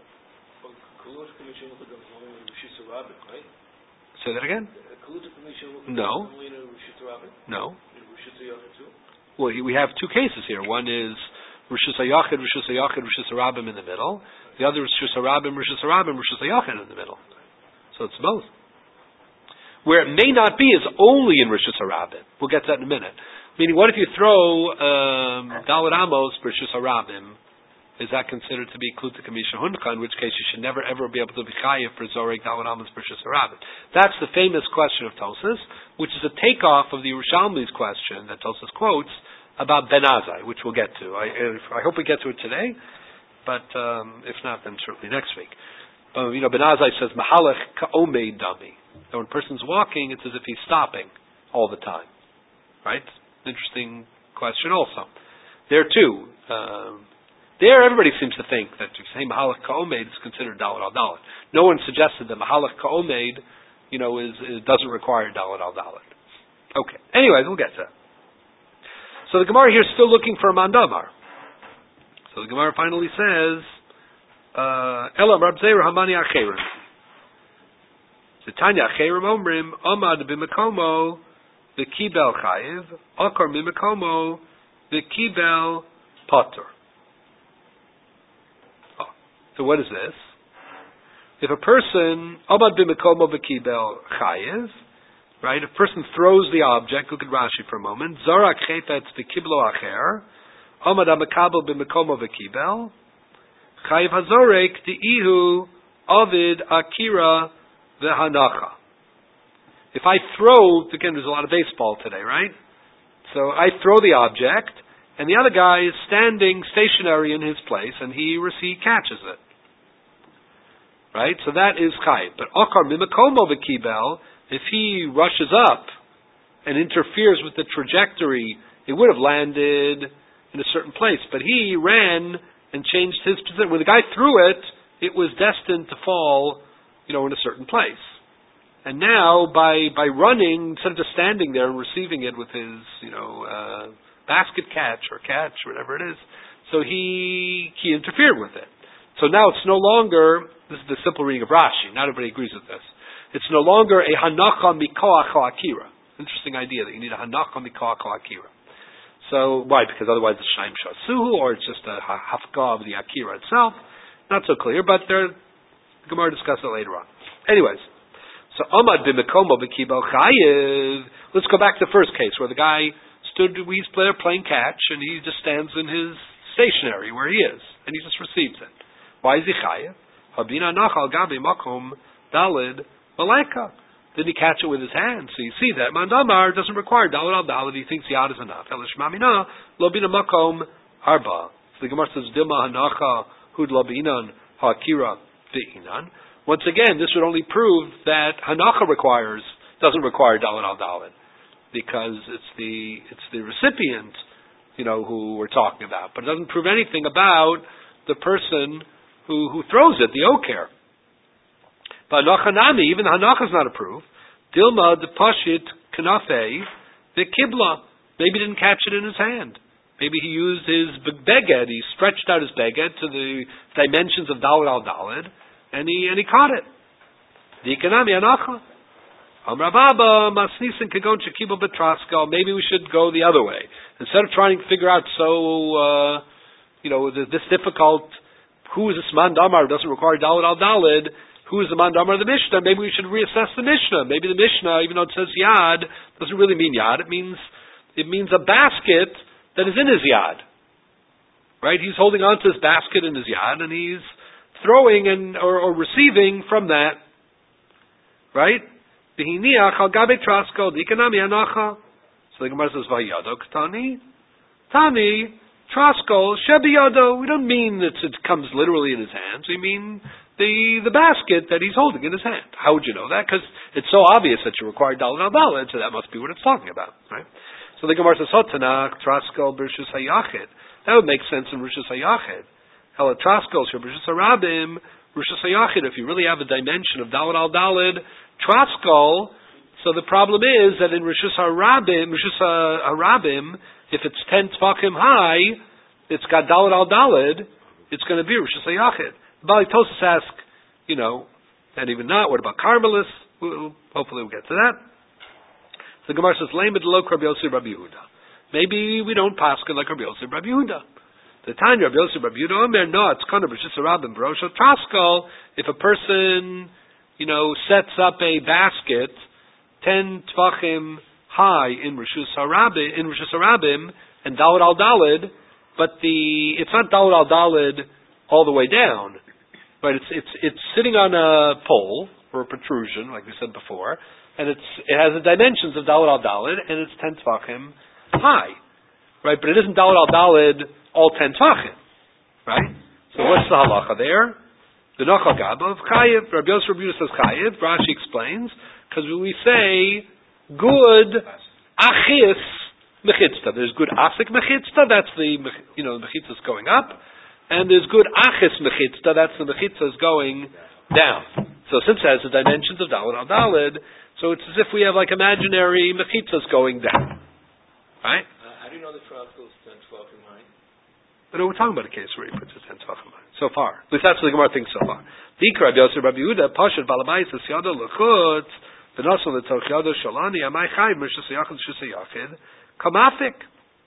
Say that again? No. No. Well, we have two cases here. One is Rishus HaYachid, Rishus Harabim in the middle. The other is Rishus Harabim, Rishus HaYachid in the middle. So it's both. Where it may not be is only in Rishus Harabim. We'll get to that in a minute. Meaning, what if you throw Dalet Amos Rishus Harabim? Is that considered to be Kluta Kamisha Huncha? In which case, you should never ever be able to be chayiv for Zorek Dalet Amos Rishus Harabim. That's the famous question of Tosas, which is a takeoff of the Yerushalmi's question that Tosas quotes about Ben Azai, which we'll get to. I hope we get to it today, but if not, then certainly next week. Ben Azai says Mahalech Ka'omei Dami. That when a person's walking, it's as if he's stopping all the time. Right? Interesting question also. There too, everybody seems to think that to say Mahalach Ka'omed is considered Dalet al Dalet. No one suggested that Mahalach Ka'omed doesn't require Dalit al Dalit. Okay. Anyways, we'll get to that. So the Gemara here is still looking for a mandamar. So the Gemara finally says, Elam Rab Zeir Hamani Acherim. Tanya Acherim Omrim, Omad B'Mekomo, the Kibel Chayiv, Akar B'Mekomo, the Kibel Potter. So what is this? If a person, Omad B'Mekomo V'Kibel Chayiv, right? If a person throws the object, look at Rashi for a moment, Zorak Chepetz V'Kiblo Acher, Omad HaMekabel B'Mekomo V'Kibel, Chayiv HaZorek Di'ihu Ovid Akira V'Hanacha. If I throw, again, there's a lot of baseball today, right? So I throw the object, and the other guy is standing stationary in his place, and he catches it. Right? So that is Chayiv. But Akar Mimakomo V'Kibel, if he rushes up and interferes with the trajectory, it would have landed in a certain place. But he ran and changed his position. When the guy threw it, it was destined to fall, in a certain place. And now, by running, instead of just standing there and receiving it with his, basket catch, or whatever it is, so he interfered with it. So now it's no longer, this is the simple reading of Rashi, not everybody agrees with this. It's no longer a hanacha mikoach ha'akira. Interesting idea that you need a hanacha mikoach ha'akira. So, why? Because otherwise it's shaim shasuhu, or it's just a hafka of the akira itself. Not so clear, but the Gemara discusses it later on. Anyways, so Amad b'mekomo b'kibel chayiv. Let's go back to the first case where the guy he's playing catch, and he just stands in his stationary where he is, and he just receives it. Why is he chayiv? Habina nachal gabi makom dalid maleka. Didn't he catch it with his hand? So you see that mandamar doesn't require dalid al dalid. He thinks yad is enough. Elishmamina lo bina makom arba. So the Gemara says dilma hanacha hud lo binan hakira v'inan. Once again, this would only prove that hanacha doesn't require dalid al dalid, because it's the recipient, who we're talking about. But it doesn't prove anything about the person who throws it, the oker. But hanachanami, even hanacha is not approved. Dilma de pashit kanafe the kibla. Maybe he didn't catch it in his hand. Maybe he used his beged. He stretched out his beged to the dimensions of dalid al dalid, and he caught it. Dikanami hanacha. Maybe we should go the other way. Instead of trying to figure out this difficult, who is this mandamar who doesn't require dalid al dalid, who is the mandamar of the Mishnah, maybe we should reassess the Mishnah. Maybe the Mishnah, even though it says yad, doesn't really mean yad. It means a basket that is in his yad. Right? He's holding on to his basket in his yad, and he's throwing or receiving from that. Right? So the Gemara says, Vayado Tani Trasko Shebiyado. We don't mean that it comes literally in his hands. We mean the basket that he's holding in his hand. How would you know that? Because it's so obvious that you require dalid al dalid, so that must be what it's talking about, right? So the Gemara says, Hotanach Trasko B'Rishus Hayachid. That would make sense in Rishus Hayachid. Hela Trasko B'Rishus Harabim. Rishus Hayachid. If you really have a dimension of dalid al dalid, Traskol, so the problem is that in Rishus Harabim, if it's 10 tefachim high, it's got dalid al dalid, it's going to be Rishus Hayachid. Bali Tosas ask, and even not, what about Carmelis? Hopefully we'll get to that. The Gemara says, Lamed lo Rabbi Yosef Rabbi Yehuda. Maybe we don't paskin like Rabbi Yosef Rabbi Yehuda. The Tanya Rabbi Yosef Rabbi Yehuda, Omer, no, it's kind of Rishus Harabim, Barosho Traskol, if a person sets up a basket 10 tefachim high in Rishus Harabim, and dalid al dalid, but it's not dalid al dalid all the way down, but it's sitting on a pole or a protrusion, like we said before, and it has the dimensions of dalid al dalid, and it's 10 tefachim high, right? But it isn't dalid al dalid all 10 tefachim, right? So what's the halacha there? The Nachal Gaba of Chayiv, Rabbi Yosef Rabbi Yehuda says Chayiv, Rashi explains, because we say good achis mechitzta. There's good asik mechitzta, that's the mechitzas going up, and there's good achis mechitzta, that's the mechitzas going down. So since it has the dimensions of Daled al Daled, so it's as if we have like imaginary mechitzas going down. Right? How do you know the Trout goes 10 Tvachim high? But we're talking about a case where he puts his 10 Tvachim high. So far. At least that's what the Gemara thinks so far. Dikra Rabbi Yosef Rabbi Yehuda, Pashad Balamais, Yada Lechutz, V'nosel L'toch Yada Shalani, Amai Chayim, Mishas Yachid, Shus Yachid, Kamafik.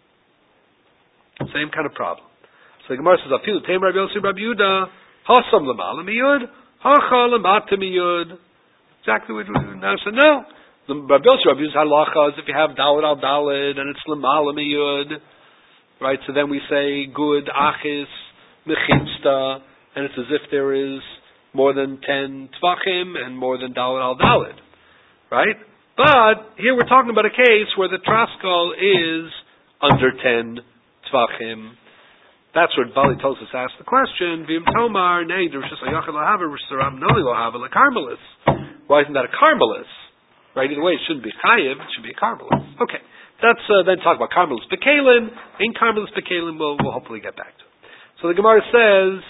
Same kind of problem. So the Gemara says, Afilu Teim Rabbi Yosef Rabbi Yehuda, Hasam L'malam Miyud, Hacha L'mata Miyud. Exactly what we now said. No. The Rabbi Yosef Rabbi Yehuda's halacha is if you have Daled al Daled and it's L'malam Miyud, right? So then we say good Achis Mechitzta, and it's as if there is more than 10 Tvachim and more than Daled al Daled, right? But here we're talking about a case where the Traskal is under 10 Tvachim. That's what Bali Tosus asked the question. Vim Tomar, Nei, Rishus Ayachid Lahava, Rishus Ram Noli Lahava, La Carmelis. Why isn't that a Carmelis? Right? Either way, it shouldn't be Chayiv, it should be a Carmelis. Okay. That's then talk about Carmelis Bekalin. In Carmelis Bekalin, we'll hopefully get back to it. So the Gemara says,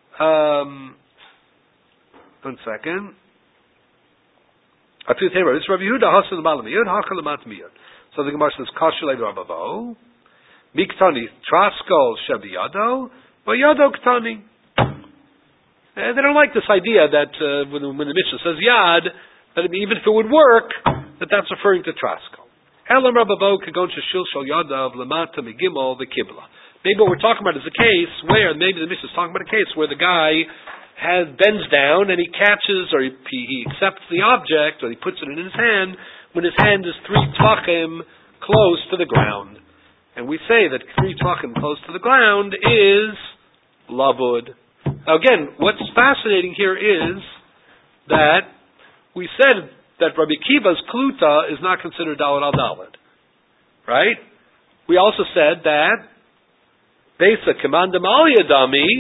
1 second. So the Gemara says, Kashulei Rabavo, Miktani Traskol Shabiyado, Yado Ktani. They don't like this idea that when the Mishnah says Yad, that even if it would work, that's referring to Traskol. Elam Rabavo Kagon Shashil Shal Yadav Lamata Megimel the Kibla. Maybe what we're talking about is a case where, maybe the Mishnah is talking about a case where the guy bends down and he catches or he accepts the object or he puts it in his hand when his hand is 3 Tvachim close to the ground. And we say that 3 Tvachim close to the ground is Lavud. Now again, what's fascinating here is that we said that Rabbi Kiva's Kluta is not considered Daled al Daled. Right? We also said that Besa Kamandam Al Yadami,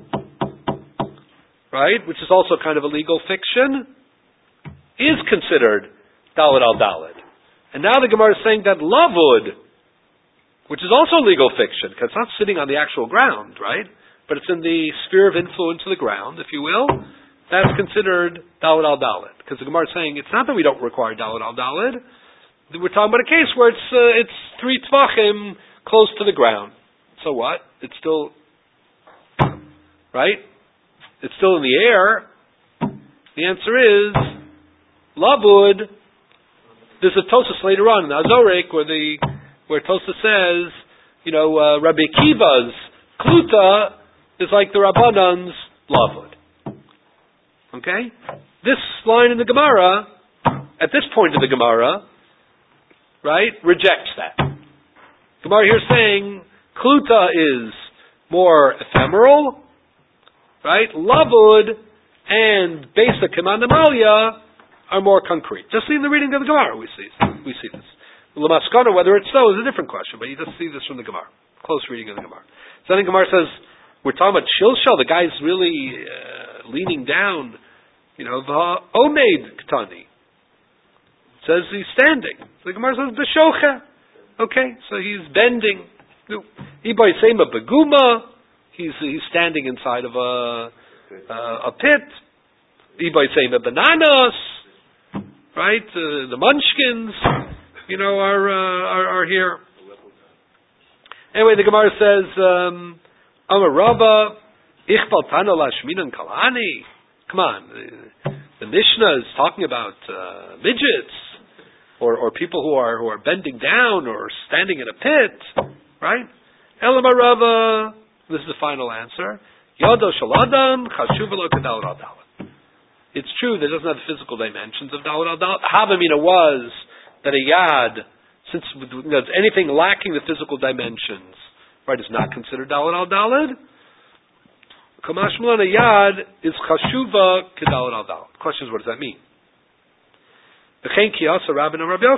right, which is also kind of a legal fiction, is considered Daled al Daled. And now the Gemara is saying that Lavud, which is also legal fiction, because it's not sitting on the actual ground, right? But it's in the sphere of influence of the ground, if you will. That's considered Daled al Daled. Because the Gemara is saying it's not that we don't require Daled al Daled. We're talking about a case where it's 3 Tvachim close to the ground. So what? It's still, right? It's still in the air. The answer is Lavud. There's a Tosas later on in the Azorik where Tosas says, Rabbi Kiva's Kluta is like the Rabbanan's Lavud. Okay? This line in the Gemara, at this point of the Gemara, right, rejects that. Gemara here is saying Kluta is more ephemeral, right? Lavud and Besa Kamandamalia are more concrete. Just in the reading of the Gemara we see this. Lamaskana, whether it's so, is a different question, but you just see this from the Gemara. Close reading of the Gemara. So then the Gemara says, we're talking about Shilshal, the guy's really leaning down, the Omed Ktani. It says he's standing. So the Gemara says, B'shocha. Okay, so he's bending. Ibai Sema Beguma, he's standing inside of a pit. Ibai Sema Bananas, right? The munchkins, are here. Anyway, the Gemara says, Amar Rabba, Ichbal Tana Lashminan Kalani. Come on, the Mishnah is talking about midgets or people who are bending down or standing in a pit, right? Elamar Rabba, this is the final answer. Yado Shaladam Chashuvalo Kedalad al Dalad. It's true that it doesn't have the physical dimensions of Dalad al Dalad. Havamina was that a yad, since anything lacking the physical dimensions, right, is not considered Dalad al Dalad. Kamash Milan, a yad is Chashuva Kedalad al Dalad. The question is, what does that mean? Okay, so let's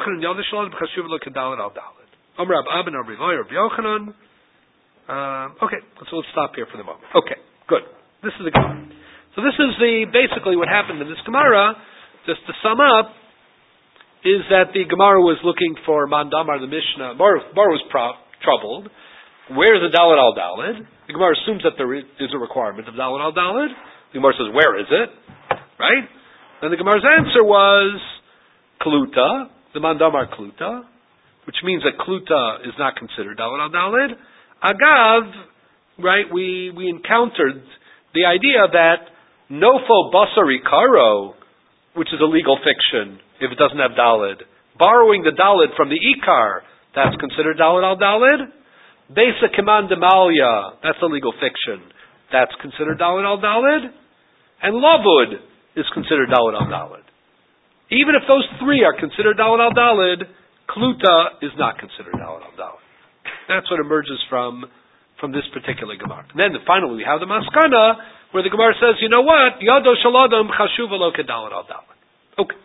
stop here for the moment. Okay, good. This is the Gemara. So this is basically what happened in this Gemara. Just to sum up, is that the Gemara was looking for Mandamar, the Mishnah. Bar was troubled. Where is the Dalad al Dalad? The Gemara assumes that there is a requirement of Dalad al Dalad. The Gemara says, where is it? Right? Then the Gemara's answer was Kluta, the Mandamar Kluta, which means that Kluta is not considered Daled al Daled. Agav, right, we encountered the idea that Nofo Basari Karo, which is a legal fiction, if it doesn't have Daled, borrowing the Daled from the Ikar, that's considered Daled al Daled. Besa Kiman Demalia, that's a legal fiction, that's considered Daled al Daled. And Lavud is considered Daled al Daled. Even if those three are considered Daled al Daled, Kluta is not considered Daled al Daled. That's what emerges from this particular Gemara. And then finally we have the Maskana, where the Gemara says, you know what? Yado shaladam chashuva lo kedaled al daled. Okay.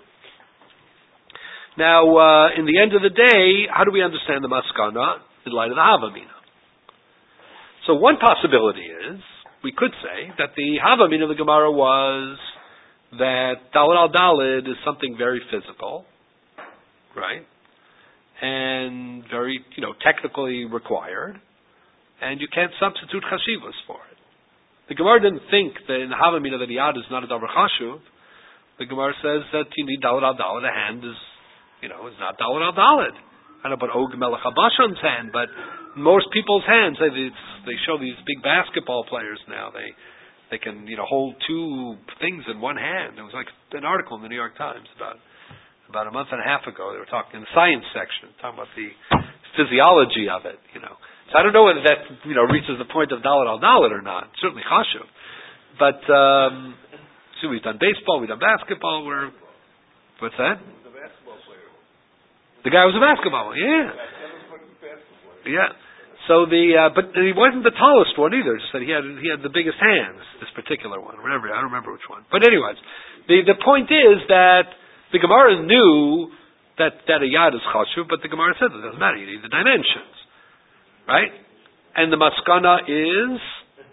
Now, in the end of the day, how do we understand the Maskana in light of the Havamina? So one possibility is, we could say, that the Havamina of the Gemara was that Daled al Daled is something very physical, right? And very, technically required, and you can't substitute chashivas for it. The Gemara didn't think that in the Havamina that Yad is not a davar chashuv. The Gemara says that you need Daled al Daled. The hand is, is not Daled al Daled. I don't know about Og Melech HaBashan's hand, but most people's hands, they show these big basketball players now. They can, hold two things in one hand. There was like an article in the New York Times about a month and a half ago. They were talking in the science section, talking about the physiology of it, So I don't know whether that, reaches the point of Daled al Daled or not. Certainly chashuv. But, we've done baseball, we've done basketball, what's that? The basketball player. The guy was a basketball, yeah. Yeah. So but he wasn't the tallest one either. Just that he had the biggest hands, this particular one, whatever, I don't remember which one. But anyways, the point is that the Gemara knew that a yad is chashuv, but the Gemara said it doesn't matter, you need the dimensions. Right? And the maskana is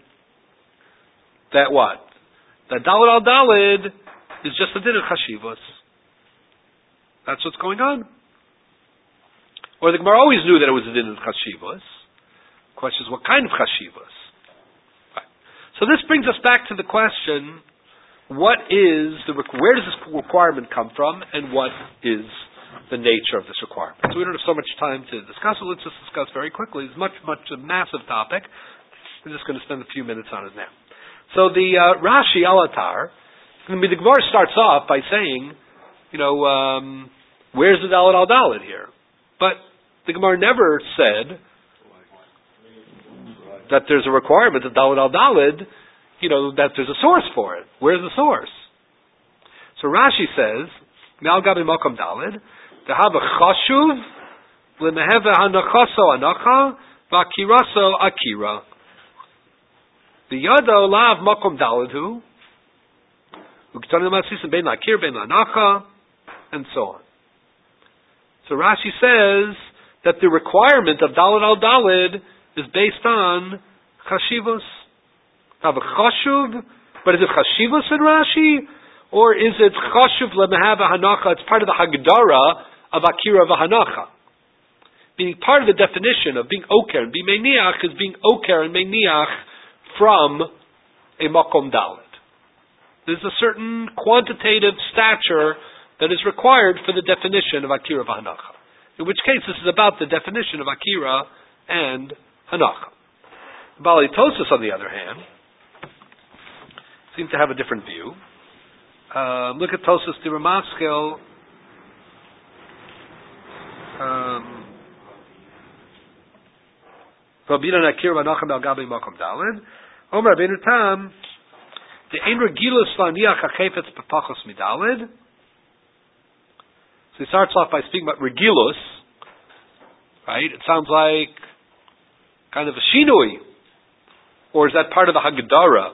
that what? That Daled al Daled is just a din of chashivos. That's what's going on. Or the Gemara always knew that it was a din of chashivos. The question is, what kind of chashivos? Right. So this brings us back to the question, where does this requirement come from, and what is the nature of this requirement? So we don't have so much time to discuss it. Let's just discuss very quickly. It's much a massive topic. We're just going to spend a few minutes on it now. So the Rashi Alatar, the Gemara starts off by saying, where's the Daled al Daled here? But the Gemara never said that there's a requirement of Daled al Daled, that there's a source for it. Where's the source? So Rashi says, Me'al gabi makom Daled, Tehava chashuv lemeheve hanachaso anacha v'akiraso akira. The yado lav makom Daledhu u'ketanim masisim bein lakir bein lanacha, and so on. So Rashi says that the requirement of Daled al Daled is based on chashivos. Have a chashuv, but is it chashivos in Rashi, or is it chashuv lemehava hanacha? It's part of the hagdara of akira v'hanacha. Meaning part of the definition of being oker and being meiniach is being oker and meiniach from a makom Daled. There's a certain quantitative stature that is required for the definition of akira v'hanacha. In which case, this is about the definition of akira and hanacha. Bali Tosas, on the other hand, seem to have a different view. Look at Tosas the Ramaskil. Rabbinan akira v'hanacha al gabi makom Daled. Omer Rabbeinu Tam, the ein regilus laniach hachefetz b'pachos midaled. So he starts off by speaking about regilus, right? It sounds like kind of a shinui, or is that part of the Haggadah?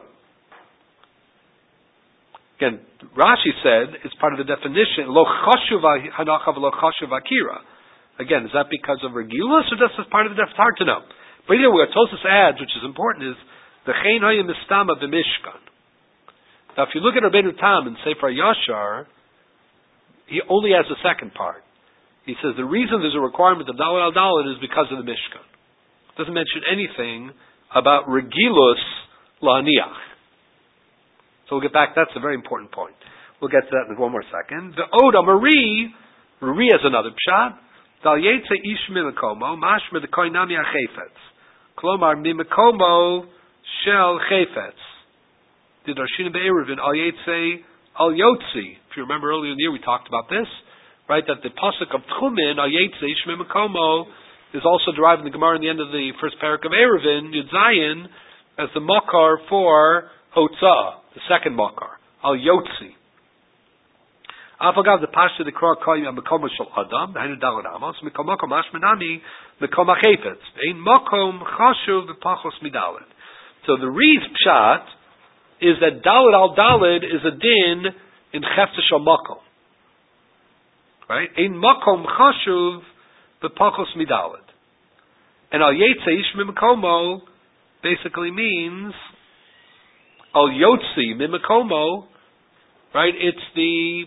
Again, Rashi said it's part of the definition. Lo chashuv hanacha v'lo chashuv akira. Again, is that because of regilus, or just as part of the definition? It's hard to know. But either way, what Tosas adds, which is important, is the chein hayim mistama b'mishkan. Now, if you look at Rabbeinu Tam and Sefer Yashar, he only has the second part. He says the reason there's a requirement of Daled al Daled is because of the Mishkan. It doesn't mention anything about regilus la'aniach. So we'll get back. That's a very important point. We'll get to that in one more second. The Oda Marie has another pshat. Dal yetze ish mimakomo, mashma de koinami achefetz. Klomar mimakomo shel chefetz. The Darshina be'eruvin al yetze al yotzi. If you remember earlier in the year, we talked about this, right? That the pasuk of Tchumin al yetze ish mimakomo is also derived in the Gemara in the end of the first parak of Eruvin, Yud Zayin, as the makar for Hotzah, the second makar, al yotzi. Afagav the pasha the kror koyim mekomo shel adam, hainu dalad amos, mekomo mashmenami mekom achefetz. Ein makom chashuv v'pachos midalad. So the Reed's pshat is that dalad al dalad is a din in chefta shel makom. Right? Ein makom chashuv v'pachos midalad. And al yetze ish mimakomo basically means al yotzi mimakomo. Right? It's the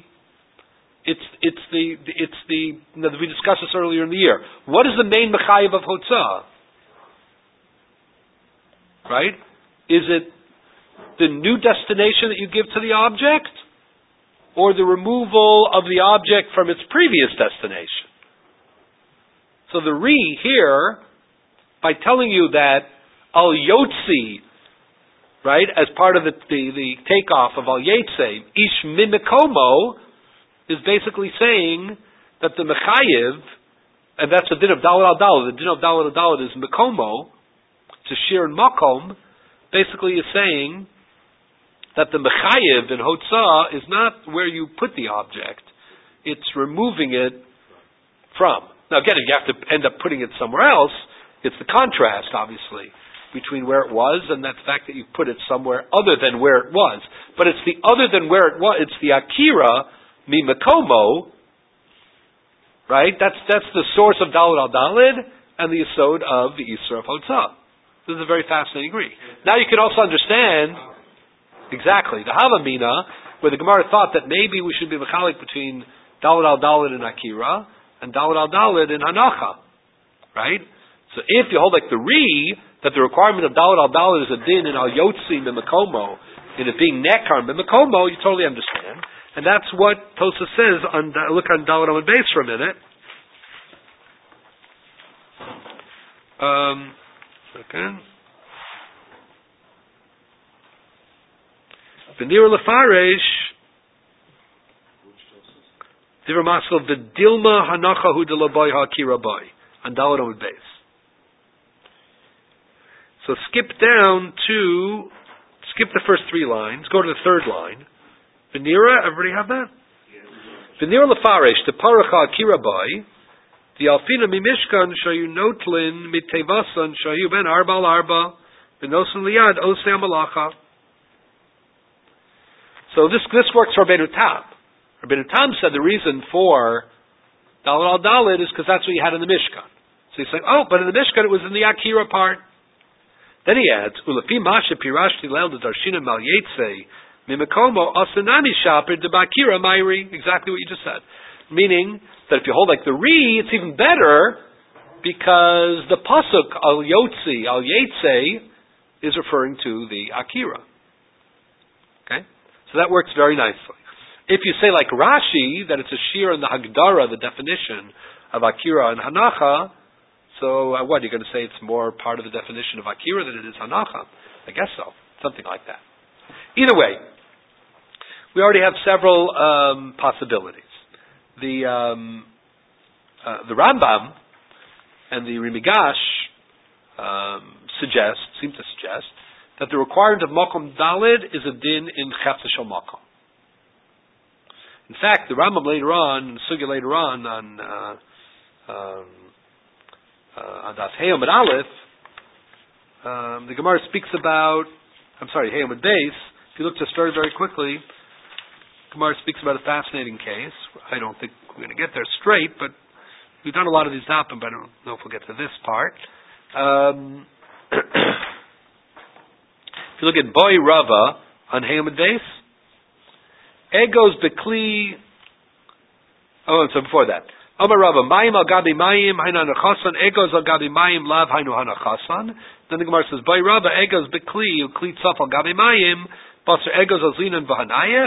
we discussed this earlier in the year. What is the main mechayev of Hotzah? Right? Is it the new destination that you give to the object, or the removal of the object from its previous destination? So the Re here, by telling you that Al Yotzi, right, as part of the takeoff of Al Yetze, Ish Mimikomo, is basically saying that the mechayev, and that's the din of dalad al dalad. The din of dalad al dalad is mekomo, to shir and makom. Basically, is saying that the mechayev in Hotzah is not where you put the object; it's removing it from. Now, again, if you have to end up putting it somewhere else, it's the contrast, obviously, between where it was and that fact that you put it somewhere other than where it was. But it's the other than where it was. It's the akira. Mi Makomo, right? That's the source of Dalad al Dalad and the yesod of the Isra of Hotzah. This is a very fascinating Greek. Now you can also understand exactly the Havamina, where the Gemara thought that maybe we should be mechalik between Dalad al Dalad and Akira and Dalad al Dalad and Hanacha, right? So if you hold like the Re, that the requirement of Dalad al Dalad is a din in al Yotzi Mimakomo, in it being Nekar Mimakomo, you totally understand. And that's what Tosa says on, look on Dalad Amud Beis for a minute. Second. V'nir lefaresh, Divra Maskal v'dilma hanacha hu delaboy ha'akira boy, on Dalad Amud Beis. So skip the first three lines, go to the third line. Venira, everybody have that? Venira lefaresh, the paracha akira boy, the alfina mimishkan shayu notlin mitevasan shayu ben arba al arba, v'nosan liyad osei amalacha. So this works for Rabbeinu Tam. Rabbeinu Tam said the reason for Dalad al Dalad is because that's what you had in the Mishkan. So he's saying, but in the Mishkan it was in the akira part. Then he adds, Ulapi masha pirashti leil de darshina mal yetze, Mimakomo asanami shaper de bakira mayri, exactly what you just said. Meaning that if you hold like the Re, it's even better because the pasuk al yotzi, al yetze, is referring to the akira. Okay? So that works very nicely. If you say like Rashi, that it's a shir in the Hagdara, the definition of akira and hanacha, so what, you're going to say it's more part of the definition of akira than it is hanacha? I guess so. Something like that. Either way, we already have several possibilities. The Rambam and the Rimigash seem to suggest that the requirement of Makom Dalid is a din in Chefta Shel Makom. In fact, the Rambam later on, Sugya later on Das Heyom and Aleph, the Gemara speaks about, Heyom and Beis. If you look just very, very quickly, Gemara speaks about a fascinating case. I don't think we're going to get there straight, but we've done a lot of these happen, but I don't know if we'll get to this part. If you look at Boi Rava on Heyom and Beis, Egos Bekli. So before that, Amar Rava, Mayim al Gabi Mayim, Hainu Hanachasan, Egos al Gabi Mayim, Lav Hainu Hanachasan. Then the Gemara says, Boi Rava, Egos Bekli, Ukli Tzaf al Gabi Mayim, Basar Egos al Zinan V'Hanayich,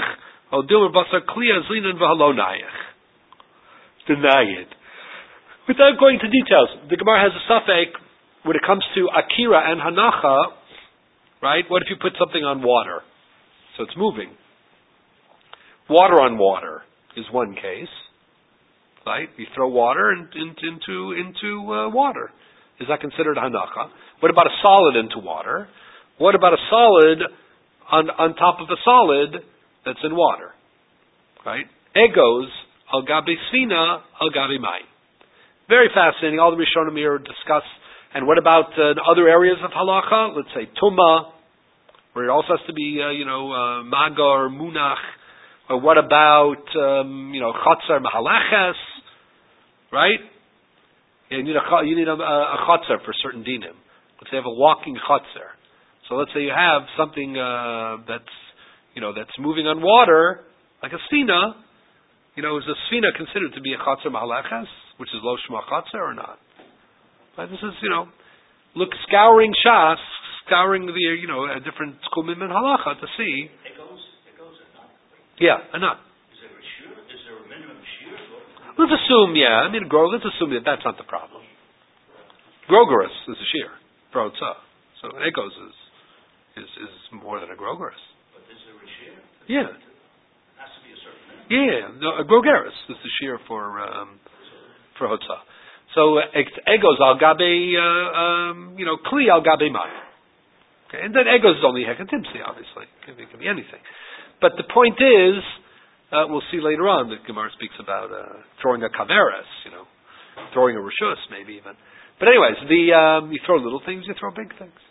O dilmer basar kliya zlinan v'halonayach. Deny it. Without going into details, the Gemara has a suffix when it comes to akira and hanacha, right? What if you put something on water? So it's moving. Water on water is one case, right? You throw water into water. Is that considered hanacha? What about a solid into water? What about a solid on top of a solid that's in water? Right? Egos al gabi svina al gabi mai. Very fascinating. All the Rishonim here discuss. And what about other areas of halacha? Let's say Tumah, where it also has to be, Maga or Munach. Or what about, Chatzar Mahaleches, right? You need a Chatzar for certain dinim. Let's say you have a walking Chatzar. So let's say you have something that's moving on water, like a Sfina. Is a Sfina considered to be a Chatzar Mahaleches, which is Lo Shema Chatzar or not? Right? This is, scouring Shas, scouring the, different Tchumim and Halacha to see. It goes enough. Yeah, enough. Is there a shear? Is there a minimum shear? Let's assume, let's assume that that's not the problem. Grogerus is a shear, Brotza. So Egos is more than a Grogerus. But is there a shear? Yeah. It has to be a certain minimum. Yeah, no, a Grogerus is the shear for Hotza. So Egos al gabe, Kli al gabe mai. Okay, and then Egos is only Hekatimsi, obviously. It can be anything. But the point is, we'll see later on that Gemara speaks about throwing a kaveres, throwing a rishus, maybe even. But anyways, you throw little things, you throw big things.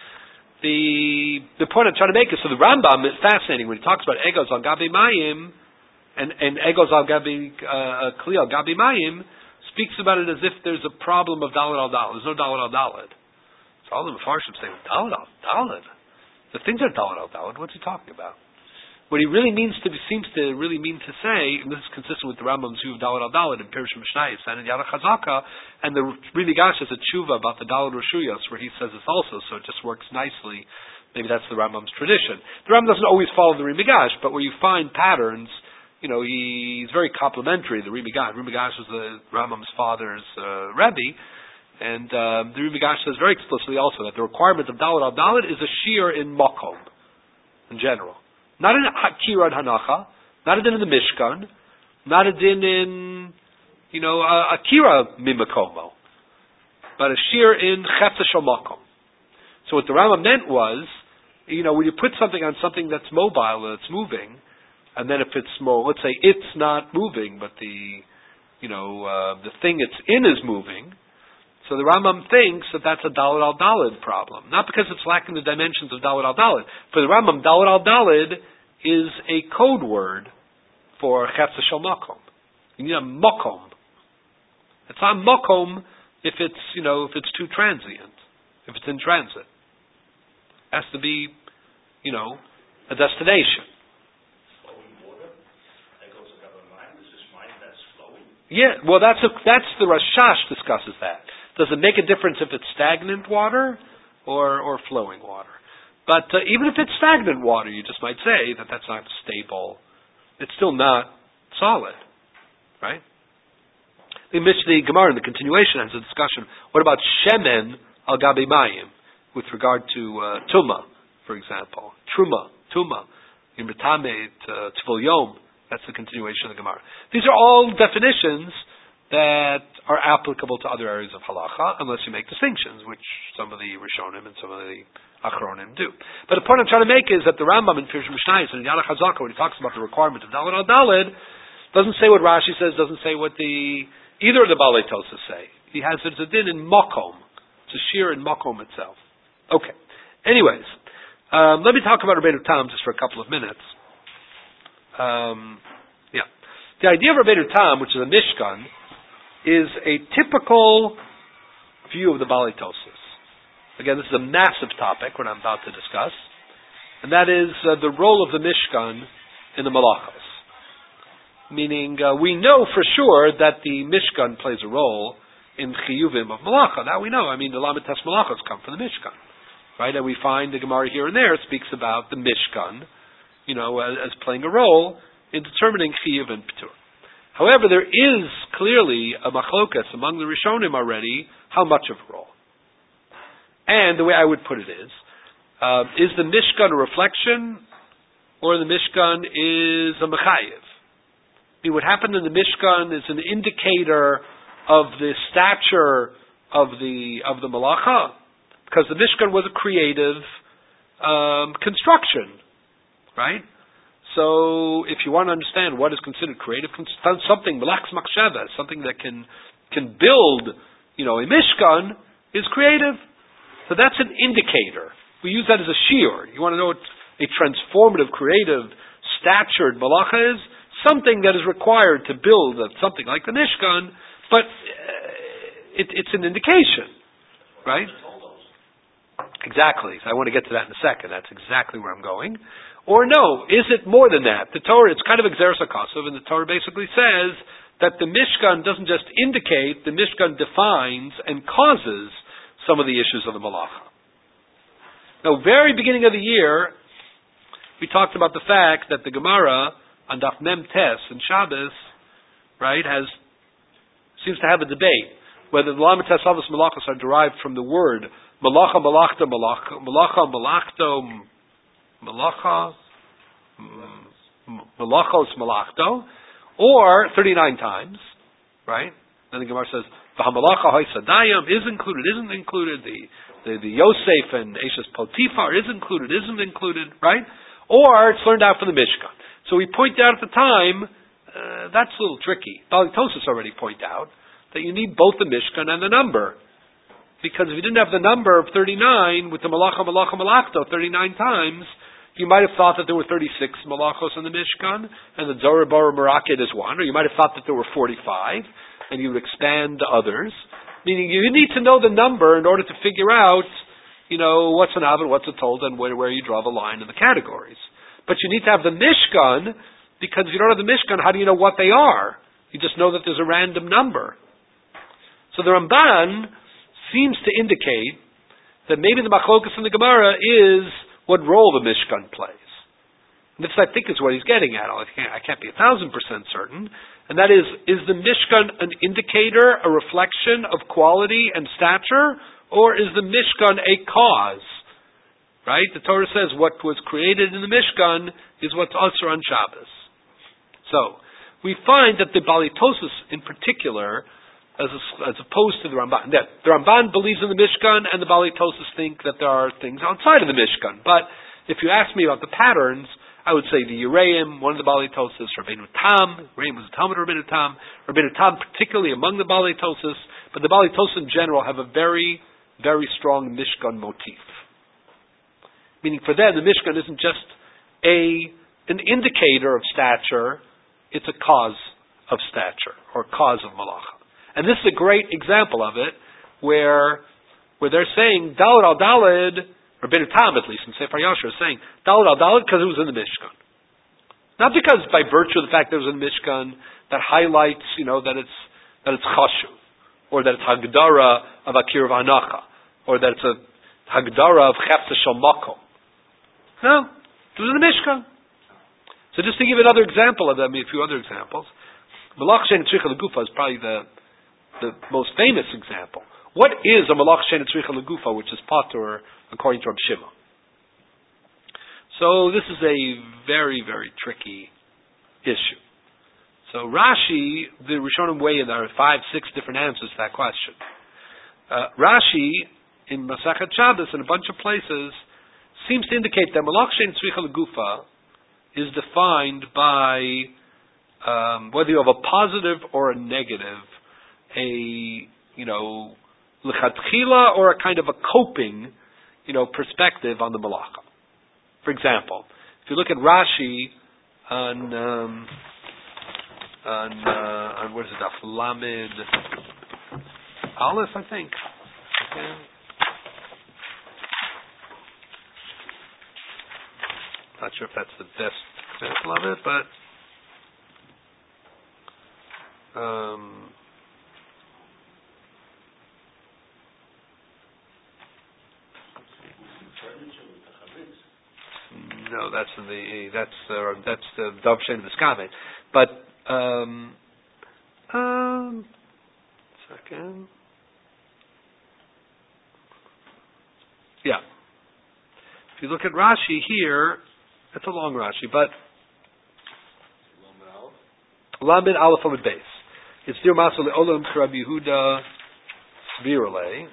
The point I'm trying to make is, so the Rambam is fascinating when he talks about Egos al gabe mayim and Egos al gabe Kli al gabe mayim. Speaks about it as if there's a problem of Daled al Daled. There's no Daled al Daled. So all the Mefarshim say, Daled al Daled. The things are Daled al Daled. What's he talking about? What he really seems to really mean to say, and this is consistent with the Rambam's view of Daled al Daled in Pirush Mishnayos and in Yad HaChazaka, and the Rimigash has a tshuva about the Daled Rishuyos, where he says this also, so it just works nicely. Maybe that's the Rambam's tradition. The Rambam doesn't always follow the Rimigash, but where you find patterns, he's very complimentary. The Rimigash was the Rambam's father's Rebbe, and the Rimigash says very explicitly also that the requirement of Daled al Daled is a shear in Makom, in general. Not in Akira and Hanacha, not a din in the Mishkan, not a din in, Akira Mimakomo, but a shear in Chetzesh Makom. So what the Rambam meant was, when you put something on something that's mobile, that's moving, and then if it's small, let's say it's not moving, but the thing it's in is moving. So the Rambam thinks that that's a Daled al Daled problem, not because it's lacking the dimensions of Daled al Daled. For the Rambam, Daled al Daled is a code word for Chetzesh Shel Makom. You need a Makom. It's not Makom if it's too transient, if it's in transit. It has to be, a destination. Yeah, well, that's the Rashash discusses that. Does it make a difference if it's stagnant water or flowing water? But even if it's stagnant water, you just might say that that's not stable. It's still not solid, right? The Gemara in the continuation has a discussion. What about shemen al gabi mayim with regard to tuma, for example, tuma, in metamet tvul yom? That's the continuation of the Gemara. These are all definitions that are applicable to other areas of halacha, unless you make distinctions, which some of the Rishonim and some of the Achronim do. But the point I'm trying to make is that the Rambam in Pirush Mishnayos and in Yad HaChazaka, when he talks about the requirement of Daled al Daled, doesn't say what Rashi says, doesn't say what either of the Balei Tosas say. He has it's a din in Makom. It's a shear in Makom itself. Okay. Anyways, let me talk about Rabbeinu Tam just for a couple of minutes. The idea of Rabbeinu Tam, which is a Mishkan, is a typical view of the Balei Tosas. Again, this is a massive topic, what I'm about to discuss, and that is the role of the Mishkan in the Malachos. Meaning, we know for sure that the Mishkan plays a role in Chiyuvim of Malacha. That we know. The Lamed Tes Malachos come from the Mishkan. Right? And we find the Gemara here and there speaks about the Mishkan, as playing a role in determining chiyuv and ptur. However, there is clearly a machlokas among the Rishonim already how much of a role. And the way I would put it is the Mishkan a reflection, or the Mishkan is a mechayev? I mean, what happened in the Mishkan is an indicator of the stature of the malacha, because the Mishkan was a creative construction, right? So, if you want to understand what is considered creative, something melachs machshava, something that can build, a Mishkan is creative. So that's an indicator. We use that as a shiur. You want to know what a transformative, creative, statured malacha is? Something that is required to build something like the Mishkan, but it's an indication, right? Exactly. So I want to get to that in a second. That's exactly where I'm going. Or no, is it more than that? The Torah, it's kind of exeris hakasuv, and the Torah basically says that the Mishkan doesn't just indicate, the Mishkan defines and causes some of the issues of the malacha. Now, very beginning of the year, we talked about the fact that the Gemara on Daf Mem Tes and Shabbos, right, seems to have a debate whether the Lamed Tes Avos Malachos are derived from the word Malacha, Malachta, Malacha, Malachto, Malacha, Malachos, Malachto, or 39 times, right? Then the Gemara says, V'hamalacha ha'sadayim is included, isn't included, the Yosef and Eshes Potifar is included, isn't included, right? Or it's learned out from the Mishkan. So we point out at the time, that's a little tricky. Balitosis already point out that you need both the Mishkan and the number. Because if you didn't have the number of 39 with the Malacha, Malacha, Malachto 39 times, you might have thought that there were 36 Malachos in the Mishkan, and the Zorah Bora Merakid is one, or you might have thought that there were 45, and you would expand others. Meaning you need to know the number in order to figure out, what's an Avon, what's a Told, and where you draw the line in the categories. But you need to have the Mishkan, because if you don't have the Mishkan, how do you know what they are? You just know that there's a random number. So the Ramban seems to indicate that maybe the Machlokas in the Gemara is what role the Mishkan plays. And this, I think, is what he's getting at. I can't be 1,000% certain. And that is the Mishkan an indicator, a reflection of quality and stature, or is the Mishkan a cause? Right? The Torah says what was created in the Mishkan is what's Asur on Shabbos. So, we find that the Balitosis in particular, as opposed to the Ramban, that the Ramban believes in the Mishkan and the Balitosis think that there are things outside of the Mishkan. But if you ask me about the patterns, I would say the Yereim, one of the Balitosis, Rabbeinu Tam, Yereim was a Talmud of Rabbeinu Tam particularly among the Balitosis, but the Balitosis in general have a very, very strong Mishkan motif. Meaning for them, the Mishkan isn't just an indicator of stature, it's a cause of stature, or cause of malacha. And this is a great example of it, where they're saying, Daled al Daled, Rabbeinu Tam at least, in Sefer Yashar is saying, Daled al Daled because it was in the Mishkan. Not because by virtue of the fact that it was in the Mishkan, that highlights, that it's chashuv, or that it's Hagdara of Akir V'Hanacha, or that it's a Hagdara of Chefza Shel Makom. No, it was in the Mishkan. So just to give another example of that, a few other examples, Malach Shein Tzricha L'Gufa is probably the most famous example. What is a Malach Shein Tzricha L'Gufa, which is patur according to Reb Shimon? So this is a very, very tricky issue. So Rashi, the Rishonim way, there are 5, 6 different answers to that question. Rashi, in Masachet Shabbos, in a bunch of places, seems to indicate that Malach Shein Tzricha L'Gufa is defined by whether you have a positive or a negative, lechatchila or a kind of a coping, perspective on the malacha. For example, if you look at Rashi on what is it, Daf Lamed Aleph, I think. Okay. Not sure if that's the best example of it, but No, that's in that's the Dov Shein Miskaven. But second. Yeah. If you look at Rashi here, it's a long Rashi, but Lamed Aleph Amud Beis. It's Dir Masal Le'olam Rabbi Yehuda Svirale.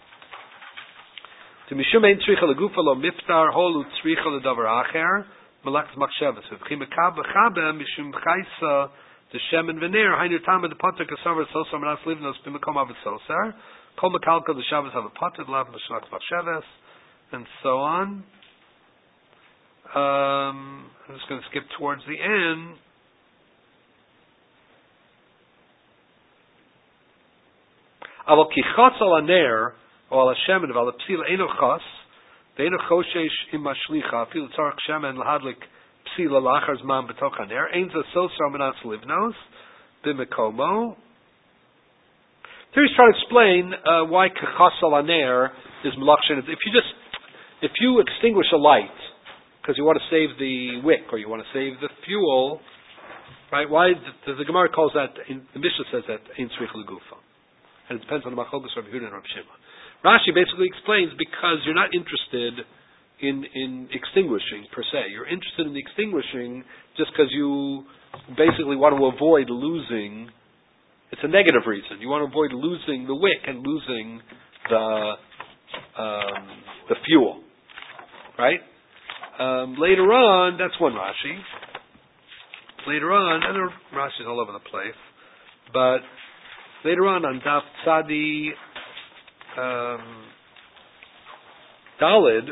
To Mishum Ein Tzricha Legufa Lo Miftar Holu Tzricha Ledavar Acher Malachas Machshavas V'chim Mekab V'chabe Mishum Chaisa the Shemen Vener Hainu Tama the Potter Kasavar Sosa Manas Livnos B'Mekom Avet Soser Kol Mekalka the Shabbos have a Potter Lav Mishum Machshavas and so on. I'm just going to skip towards the end. Aval kichotz al aner or al shemen val psil eino chas ve'eino choshesh im mashlicha afil tzarich shemen lahadlik psila lachar zman betoch aner ein ze sosar menas livnos b'mekomo. Here he's trying to explain why kichotz al aner is melachshen. If you extinguish a light because you want to save the wick or you want to save the fuel, right? Why the Gemara calls that? The Mishnah says that ein tzrich legufa. And it depends on the Machlokes Rabbi Yehuda and Rabbi Shimon. Rashi basically explains because you're not interested in extinguishing per se. You're interested in extinguishing just because you basically want to avoid losing. It's a negative reason. You want to avoid losing the wick and losing the fuel, right? Later on, that's one Rashi. Later on, and there are Rashis all over the place, but later on Daf Tzadi Dalid,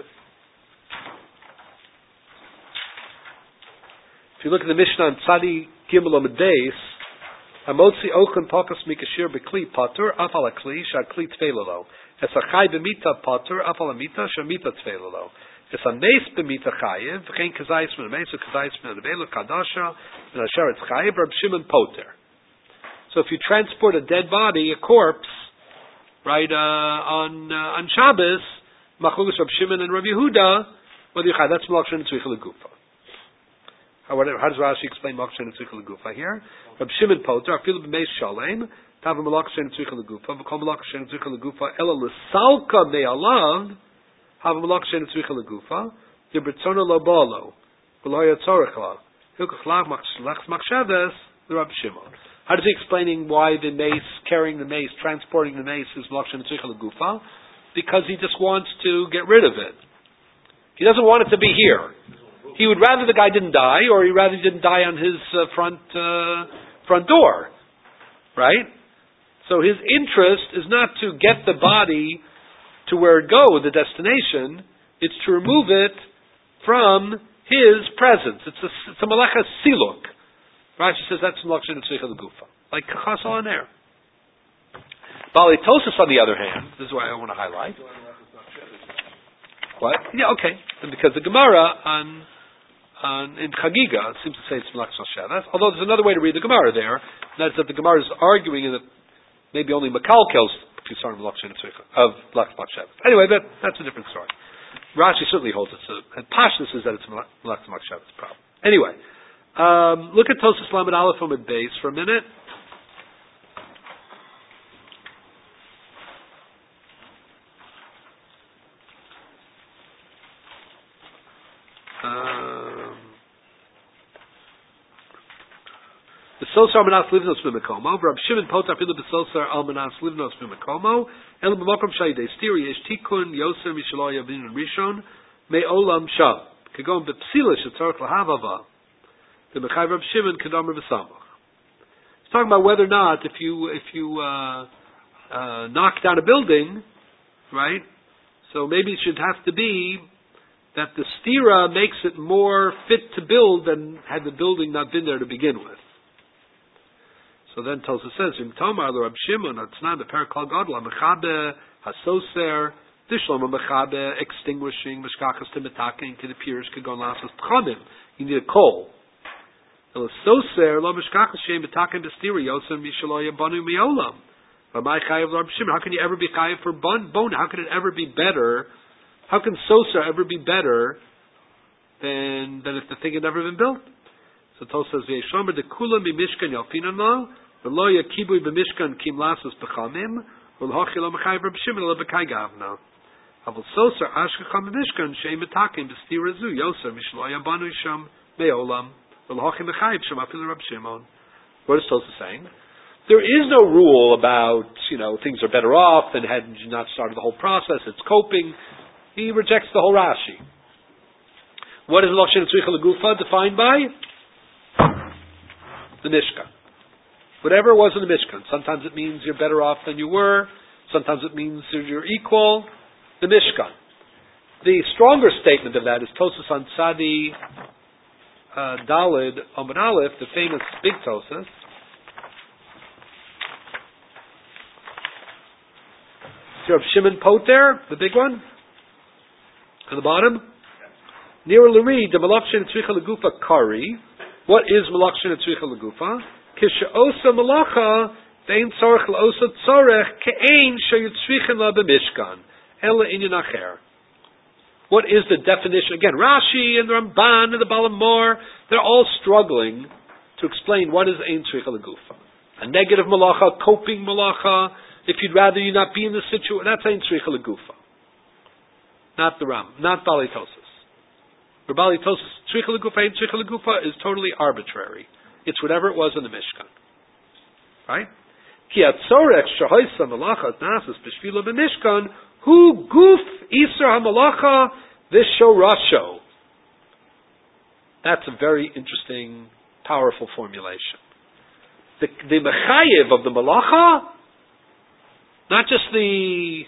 if you look at the Mishnah on Tzadi Gimel Amud Beis, Amotzi Ochen Pakas Mikashir Bekli Patur Afal Akli Shakli Tveilalo Esachai B'Mita Patur Afal Amita Shamita Tveilalo Es a Meis B'Mita Chayev V'chein Kazayis Min Meis Kazayis Min Avelu Kadasha and Asher Etz Chayev Rab Shimon Poter. So if you transport a dead body, a corpse, right, on Shabbos, Machlokes Rab Shimon and Rab Yehuda, whether you chai, that's Malachshen and Tzricha Legufa. How does Rashi explain Malachshen and Tzricha Legufa here? Rab Shimon Poter, Afilu B'Meis Shalem, Tav Malachshen and Tzricha Legufa, V'kol Malachshen and Tzricha Legufa, Ela L'Salka Me'alav, Hav Malachshen and Tzricha Legufa, Yibritzono Lo Bolo, V'lo Yatzorech La, Hilkach Lav Machshavas, the Rab Shimon. How does he explaining why the mace, carrying the mace, transporting the mace is Malachshen Tzricha Legufa? Because he just wants to get rid of it. He doesn't want it to be here. He would rather the guy didn't die, or he rather didn't die on his front door, right? So his interest is not to get the body to where it go, the destination. It's to remove it from his presence. It's a melecha siluk. Rashi says that's Malachshen and Tzricha Legufa, like Kachas al Aner. Bali Tosas, on the other hand, this is why I want to highlight. What? Yeah, okay. Because the Gemara in Chagiga seems to say it's Malachshen Shabbos, although there's another way to read the Gemara there, and that's that the Gemara is arguing that maybe only Makalkel's Pisar Malachshen of Malachshen Shabbos. Anyway, that's a different story. Rashi certainly holds it. And Pashtus is that it's Malachshen Shabbos problem. Anyway. Look at Tosas Lamed Aleph Amud Beis for a minute. B'sosar Almanas Livnos B'Mekomo. Rab Shimon Poter Afilu B'sosar Almanas Livnos B'Mekomo. El B'Mokom Shayidei Stiri Yesh Tikun Yoser Mishalo Yavin Rishon Me'olam Shav Kagon B'Psila Shetzorach Lahavava. The Mechayev Rab Shimon Kedam Reb Samach. He's talking about whether or not if you knock down a building, right? So maybe it should have to be that the stira makes it more fit to build than had the building not been there to begin with. So then Tosha says, "Im Tomar Rab Shimon Atznan the Perakal Gadol Mechabe Hasoser Dishlom Mechabe extinguishing Meshkachas Timetaking to the Pirush Kagon Lasas Tchanim. You need a coal." How can you ever be chayiv for bone? How can it ever be better? How can sosa ever be better than if the thing had never been built. So Tos says, "V'yeshomer de kula mimishkan yalpinan lo, v'lo yakibui b'mishkan kim lasos b'chamim, v'l'hochi lo mechayiv Reb Shimon lo b'kai gavna. Avol soser ashkecham b'mishkan she'im b'takim b'stira zu yoser mishlo yabanu sham me'olam, v'l'hochi mechayiv sham afil Reb Shimon." What is Tos saying? There is no rule about, things are better off than had you not started the whole process. It's coping. He rejects the whole Rashi. What is Lachshin Tzricha L'Gufa defined by? The Mishkan. Whatever it was in the Mishkan. Sometimes it means you're better off than you were. Sometimes it means you're equal. The Mishkan. The stronger statement of that is Tosas on Tzadi Dalid Amud Aleph, the famous big Tosas. You have Shimon Pot there, the big one, on the bottom. Near Luri, the Malakshin Tzricha L'Gufa Kari. What is Malakshin Tzricha L'Gufa? Kisha Osa Malacha, Vein Tzorech L'Osa Tzorech, Ke'ein She'yutzrichin La B'Mishkan, Ela Inyan Acher. What is the definition? Again, Rashi and the Ramban and the Balamor, they're all struggling to explain what is Ein Tzricha L'Gufa. A negative Malacha, coping Malacha. If you'd rather you not be in the situation, that's Ein Tzricha L'Gufa. Not the Ram, not Bali Tosas. For Bali Tosas, Tzricha L'Gufa, Ein Tzricha L'Gufa is totally arbitrary. It's whatever it was in the Mishkan. Right? Ki atzorech shahoisa malachas nasas b'shvila b'mishkan hu guf iser hamalacha v'sho rasho. That's a very interesting, powerful formulation. The mechayev of the malacha, not just the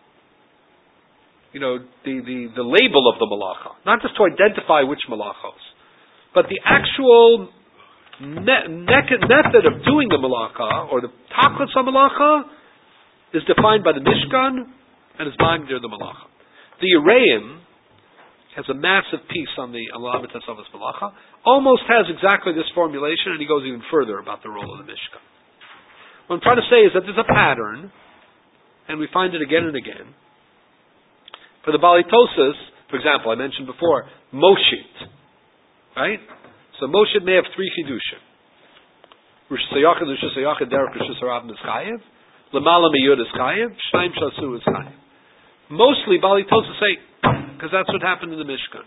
label of the malacha, not just to identify which malachos, but the actual method of doing the malacha, or the tachlis of malacha, is defined by the Mishkan and is magdir the malacha. The Yereim has a massive piece on the Alamitas of his malacha, almost has exactly this formulation, and he goes even further about the role of the Mishkan. What I'm trying to say is that there's a pattern, and we find it again and again. For the Bali Tosas, for example, I mentioned before, Moshit, right? So Moshit may have three chidushim. Rosh Hashanah, Rosh Hashanah, Derek, Rosh Hashanah is chayiv. Lamala miyud is chayiv. Shnaim shasu is chayiv. Mostly Bali Tosas say, because that's what happened in the Mishkan.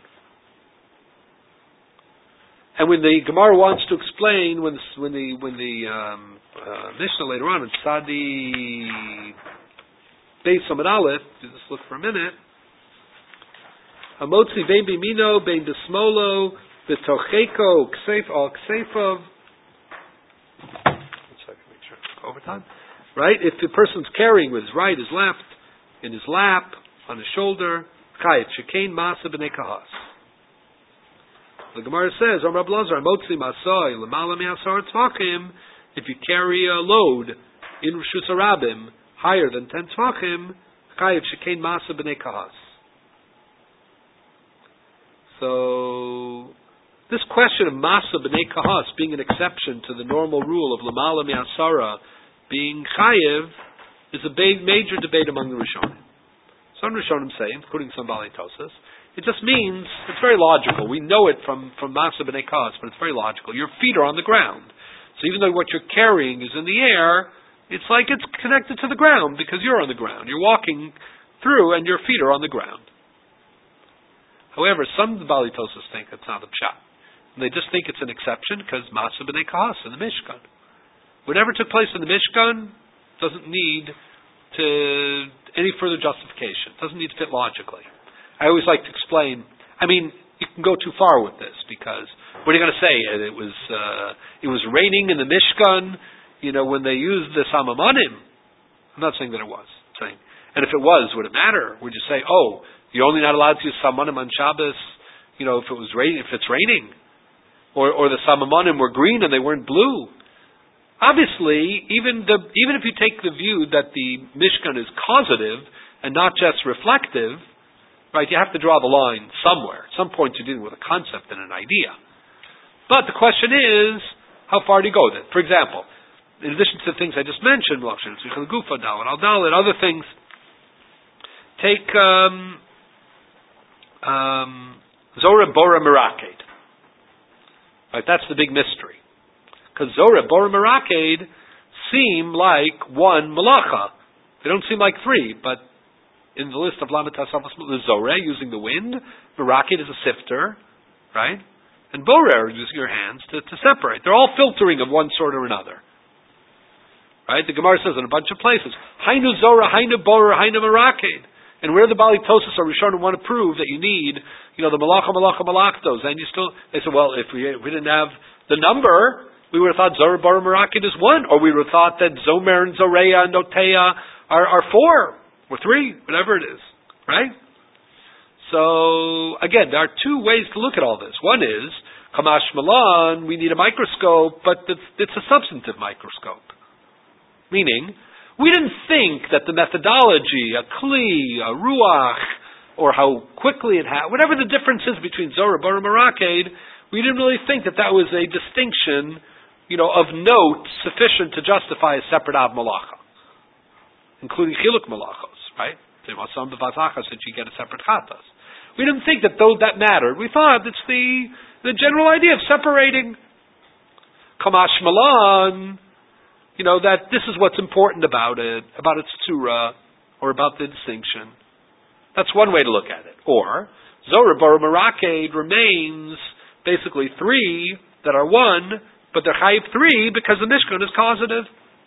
And when the Gemara wants to explain, when the Mishnah later on in Sadi Beis Amud Aleph, just look for a minute. Hamotzi bein bimino bein desmolo b'tocheko ksef al ksefov. So I can make sure it's overtime. Right? If the person's carrying with his right, his left, in his lap, on his shoulder, chayit shekain masa b'nei kahas. The Gemara says, Om Rab Lazar, Hamotzi masoi l'mala mi'asar tzvachim. If you carry a load in Rishus Harabim higher than 10 tzvachim, chayit shekain masa b'nei kahas. So, this question of Masa B'nei Kahas being an exception to the normal rule of Lamala Mi'asara being Chayiv is a major debate among the Rishonim. Some Rishonim say, including some Bali Tosas, it just means, it's very logical. We know it from Masa B'nei Kahas, but it's very logical. Your feet are on the ground. So even though what you're carrying is in the air, it's like it's connected to the ground because you're on the ground. You're walking through and your feet are on the ground. However, some of the Bali Tosas think it's not a pshat. And they just think it's an exception because Masa B'nei Kahas in the Mishkan. Whatever took place in the Mishkan doesn't need any further justification. It doesn't need to fit logically. I always like to explain, you can go too far with this because what are you going to say? It was raining in the Mishkan, when they used the Samamanim. I'm not saying that it was. I'm saying, and if it was, would it matter? Would you say, you're only not allowed to use Samanim on Shabbos, if it's raining. Or the Samanim were green and they weren't blue. Obviously, even if you take the view that the Mishkan is causative and not just reflective, right, you have to draw the line somewhere. At some point you're dealing with a concept and an idea. But the question is, how far do you go then? For example, in addition to the things I just mentioned, other things, take Zora, Bora, Meraked. Right, that's the big mystery. Because Zora, Bora, Meraked seem like one malacha. They don't seem like three, but in the list of Lamed Tasavos, the Zora, using the wind, Meraked is a sifter, right? And Borer, using your hands to separate. They're all filtering of one sort or another. Right? The Gemara says in a bunch of places, Hainu Zora, Hainu Borer, Hainu Meraked. And where the Bali Tosis or Rishonim want to prove that you need, the Malachtos, and they said, well, if we didn't have the number, we would have thought Zora, Borer, Meraked is one, or we would have thought that Zomer and Zoreya and Noteya are four, or three, whatever it is. Right? So, again, there are two ways to look at all this. One is, Kamash Malan, we need a microscope, but it's a substantive microscope. Meaning, we didn't think that the methodology, a kli, a ruach, or how quickly it happened, whatever the difference is between Zora, Bora, Meraked, we didn't really think that was a distinction, of note sufficient to justify a separate Av Malacha, including Chiluk Malachos, right? That you get a separate Chatas. We didn't think that that mattered. We thought it's the general idea of separating Kamash Malan, that this is what's important about its tzura, or about the distinction. That's one way to look at it. Or, Zora, Bora, Meraked remains basically three that are one, but they're chayiv three because the Mishkan is causative.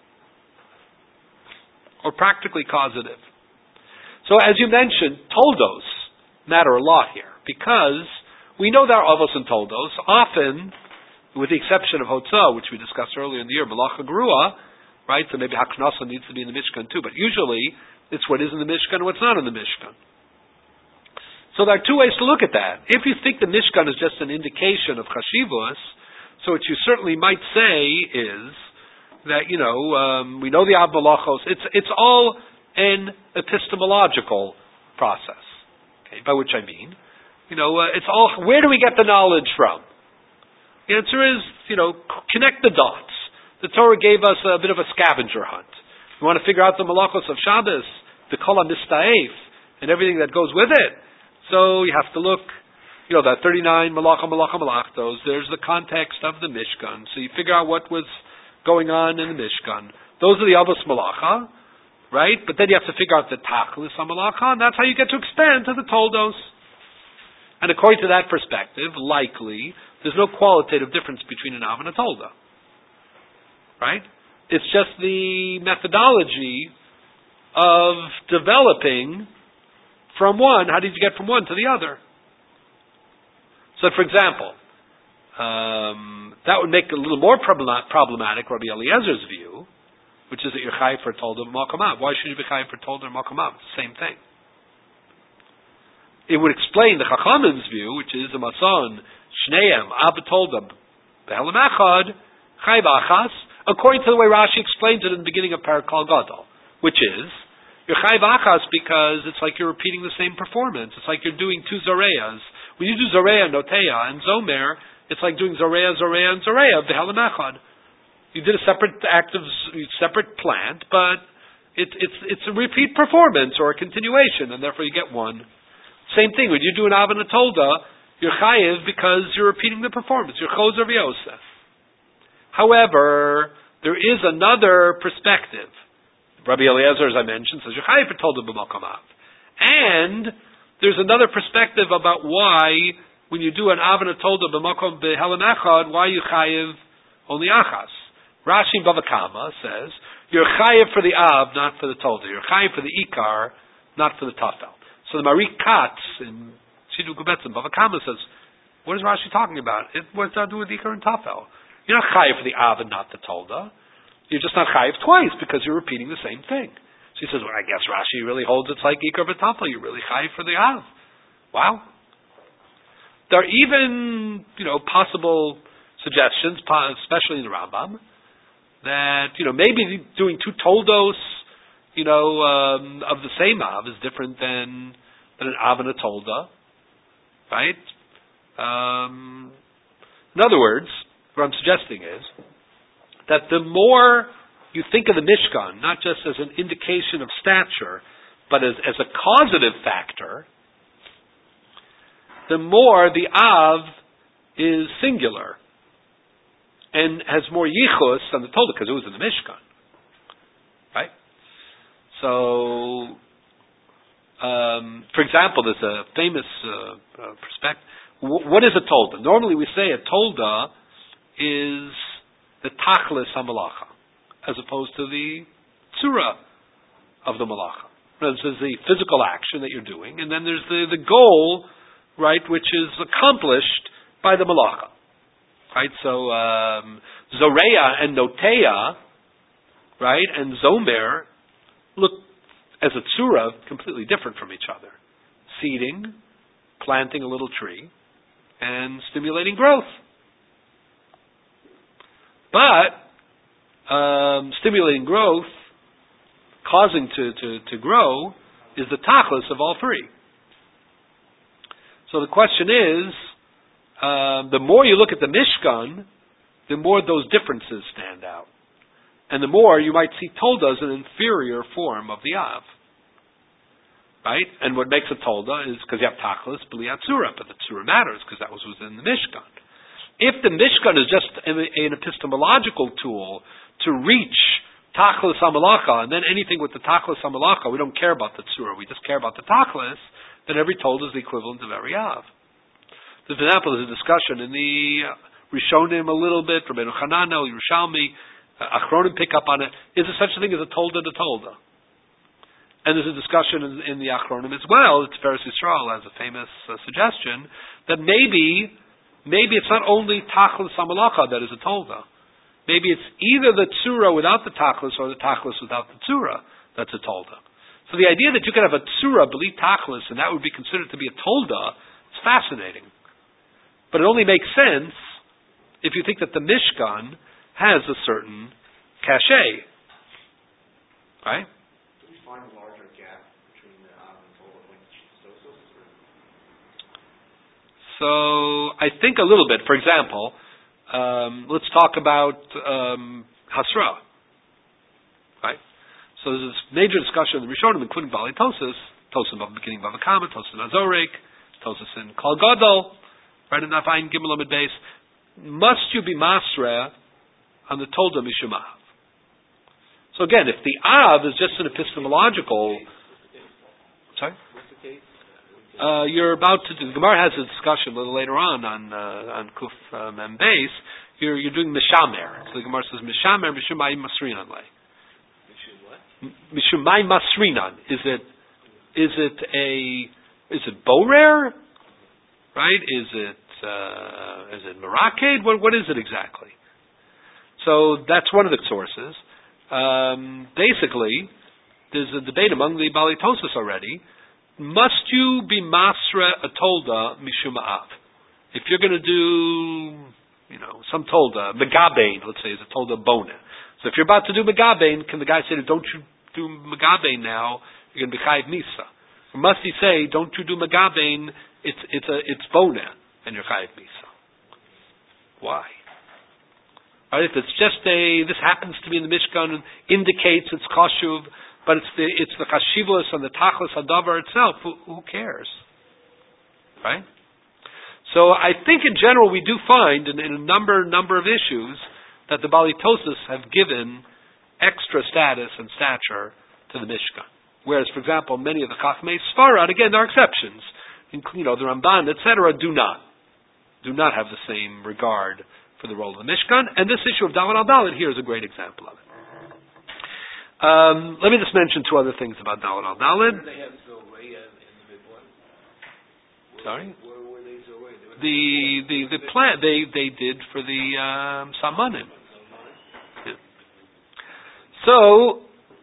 Or practically causative. So as you mentioned, Toldos matter a lot here, because we know there are Avos and Toldos. Often, with the exception of Hotzah, which we discussed earlier in the year, Malacha Grua, right? So maybe Haknasa needs to be in the Mishkan too, but usually it's what is in the Mishkan and what's not in the Mishkan. So there are two ways to look at that. If you think the Mishkan is just an indication of Chashivus, so what you certainly might say is that, we know the Av Malachos, it's all an epistemological process. Okay, by which I mean, it's all, where do we get the knowledge from? The answer is, connect the dots. The Torah gave us a bit of a scavenger hunt. We want to figure out the malachos of Shabbos, the kol mistaif, and everything that goes with it. So you have to look, that 39 malachtos, there's the context of the Mishkan. So you figure out what was going on in the Mishkan. Those are the Avos Malacha, right? But then you have to figure out the Tachlis HaMalacha, and that's how you get to expand to the Toldos. And according to that perspective, likely, there's no qualitative difference between an Av and a Tolda. Right? It's just the methodology of developing from one. How did you get from one to the other? So, for example, that would make it a little more problematic, Rabbi Eliezer's view, which is that you're chayiv for Tolda and Malkam Av. Why should you be chayiv for Tolda and Malkam Av? It's the same thing. It would explain the Chachamim's view, which is a Mason, Shneim, Ab Tolda, Behelim Echad, chayiv Achas, according to the way Rashi explains it in the beginning of Parakal Gadol, which is, you're chayiv Achas because it's like you're repeating the same performance. It's like you're doing two Zoreyas. When you do Zoreya, Noteya, and Zomer, it's like doing Zoreya, Zoreya, and Zoreya, Behelim Echad. You did a separate separate plant, but it's a repeat performance or a continuation, and therefore you get one. Same thing, when you do an Av and a Tolda, you're chayiv because you're repeating the performance. You're Choser v'Yosef. However, there is another perspective. Rabbi Eliezer, as I mentioned, says you're chayiv for Tolda b'Malkam Av. And there's another perspective about why, when you do an Av and a Tolda b'Malkam Behelim Echad, why you chayiv only Achas. Rashi Bava Kama says, you're chayiv for the Av, not for the Tolda. You're chayiv for the Ikar, not for the Tafel. So the Marik Katz in Shidduch Betzim, Bava Kama says, what is Rashi talking about? What does that do with Ikar and Tafel? You're not chayiv for the Av and not the Tolda. You're just not chayiv twice because you're repeating the same thing. So he says, well, I guess Rashi really holds it's like Ikar and Tafel. You're really chayiv for the Av. Wow. There are even, possible suggestions, especially in the Rambam, that, maybe doing two Toldos, of the same Av is different than an Av and a Tolda. Right? In other words, what I'm suggesting is that the more you think of the Mishkan, not just as an indication of stature, but as a causative factor, the more the Av is singular and has more yichus than the Tolda because it was in the Mishkan. Right? So, for example, there's a famous perspective. What is a Tolda? Normally we say a Tolda is the Tachlis HaMalacha as opposed to the Tzura of the Malacha. This is the physical action that you're doing, and then there's the goal, right, which is accomplished by the Malacha. Right? So, Zoreya and Notea, right, and Zomer look as a Tzura completely different from each other. Seeding, planting a little tree, and stimulating growth. But stimulating growth, causing to grow, is the tachlis of all three. So the question is, the more you look at the Mishkan, the more those differences stand out. And the more you might see Tolda as an inferior form of the Av. Right? And what makes a Tolda is because you have Tachlis, B'liat Tzura, but the Tzura matters because that was within the Mishkan. If the Mishkan is just an epistemological tool to reach Tachlis HaMalacha, and then anything with the Tachlis HaMalacha, we don't care about the Tzura, we just care about the Tachlis, then every Tolda is the equivalent of every Av. For example, there's a discussion in the Rishonim a little bit, Rabbeinu Hananel, Yerushalmi, Achronim pick up on it. Is there such a thing as a Tolda to Tolda? And there's a discussion in the Achronim as well. It's Tiferes Yisrael has a famous suggestion that maybe it's not only Tachlis HaMalacha that is a Tolda. Maybe it's either the Tzura without the Tachlis or the Tachlis without the Tzura that's a Tolda. So the idea that you could have a Tzura B'li Tachlis and that would be considered to be a Tolda is fascinating. But it only makes sense if you think that the Mishkan has a certain cachet. Right? Do we find a larger gap between the Av and Tolda when Chistosos? So I think a little bit. For example, let's talk about Hasra. Right? So there's this major discussion in the Rishonim, including Bali Tosis, Tosim of the beginning of Avakama, Tosim Azorik, Tosis in Klal Gadol, right in Nafayin Gimel Amid Beis. Must you be Masra on the Tolda Mishumav? So again, if the Av is just an epistemological... Sorry? What's the case? You're about to do... The Gemara has a discussion a little later on Kuf Mem Beis. You're doing Mishamer. So the Gemara says, Mishamer, Mishumai Masrinan lay. Mishum what? Mishumai Masrinan. Is it Borer? Right? Is it Meraked? What is it exactly? So that's one of the sources. Basically, there's a debate among the Bali Tosis already. Must you be Masra a Tolda Mishum Av? If you're going to do, some Tolda, Megabain, let's say, is a Tolda Bona. So if you're about to do Megabain, can the guy say, don't you do Megabain now, you're going to be Chayiv Misa? Or must he say, don't you do Megabain, it's Bona, and you're Chayiv Misa? Why? Right, if it's just this happens to be in the Mishkan and indicates it's Kashuv, but it's the Chashivos and the Tachlis Hadavar itself, who cares? Right? So I think in general we do find in a number of issues that the Bali Tosis have given extra status and stature to the Mishkan. Whereas, for example, many of the Chachmei Sfarad, again, there are exceptions, including the Ramban, etc., do not have the same regard for the role of the Mishkan, and this issue of Dalet al Dalet here is a great example of it. Let me just mention two other things about Dalet al Dalet. Where did they have Zoreya in the midbar? Sorry? Where were they Zoreya? The plant they did for the Samanim. Yeah. So,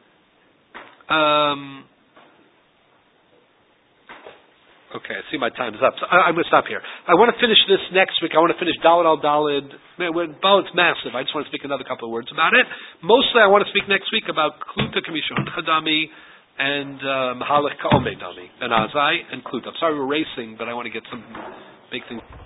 okay, I see my time is up. So I'm going to stop here. I want to finish this next week. I want to finish Dalet al Dalet. Dalet's massive. I just want to speak another couple of words about it. Mostly I want to speak next week about Kluta Kamishon Chadami and Mahalach Ka'omei Dami and Azai and Kluta. I'm sorry we're racing, but I want to get some big things.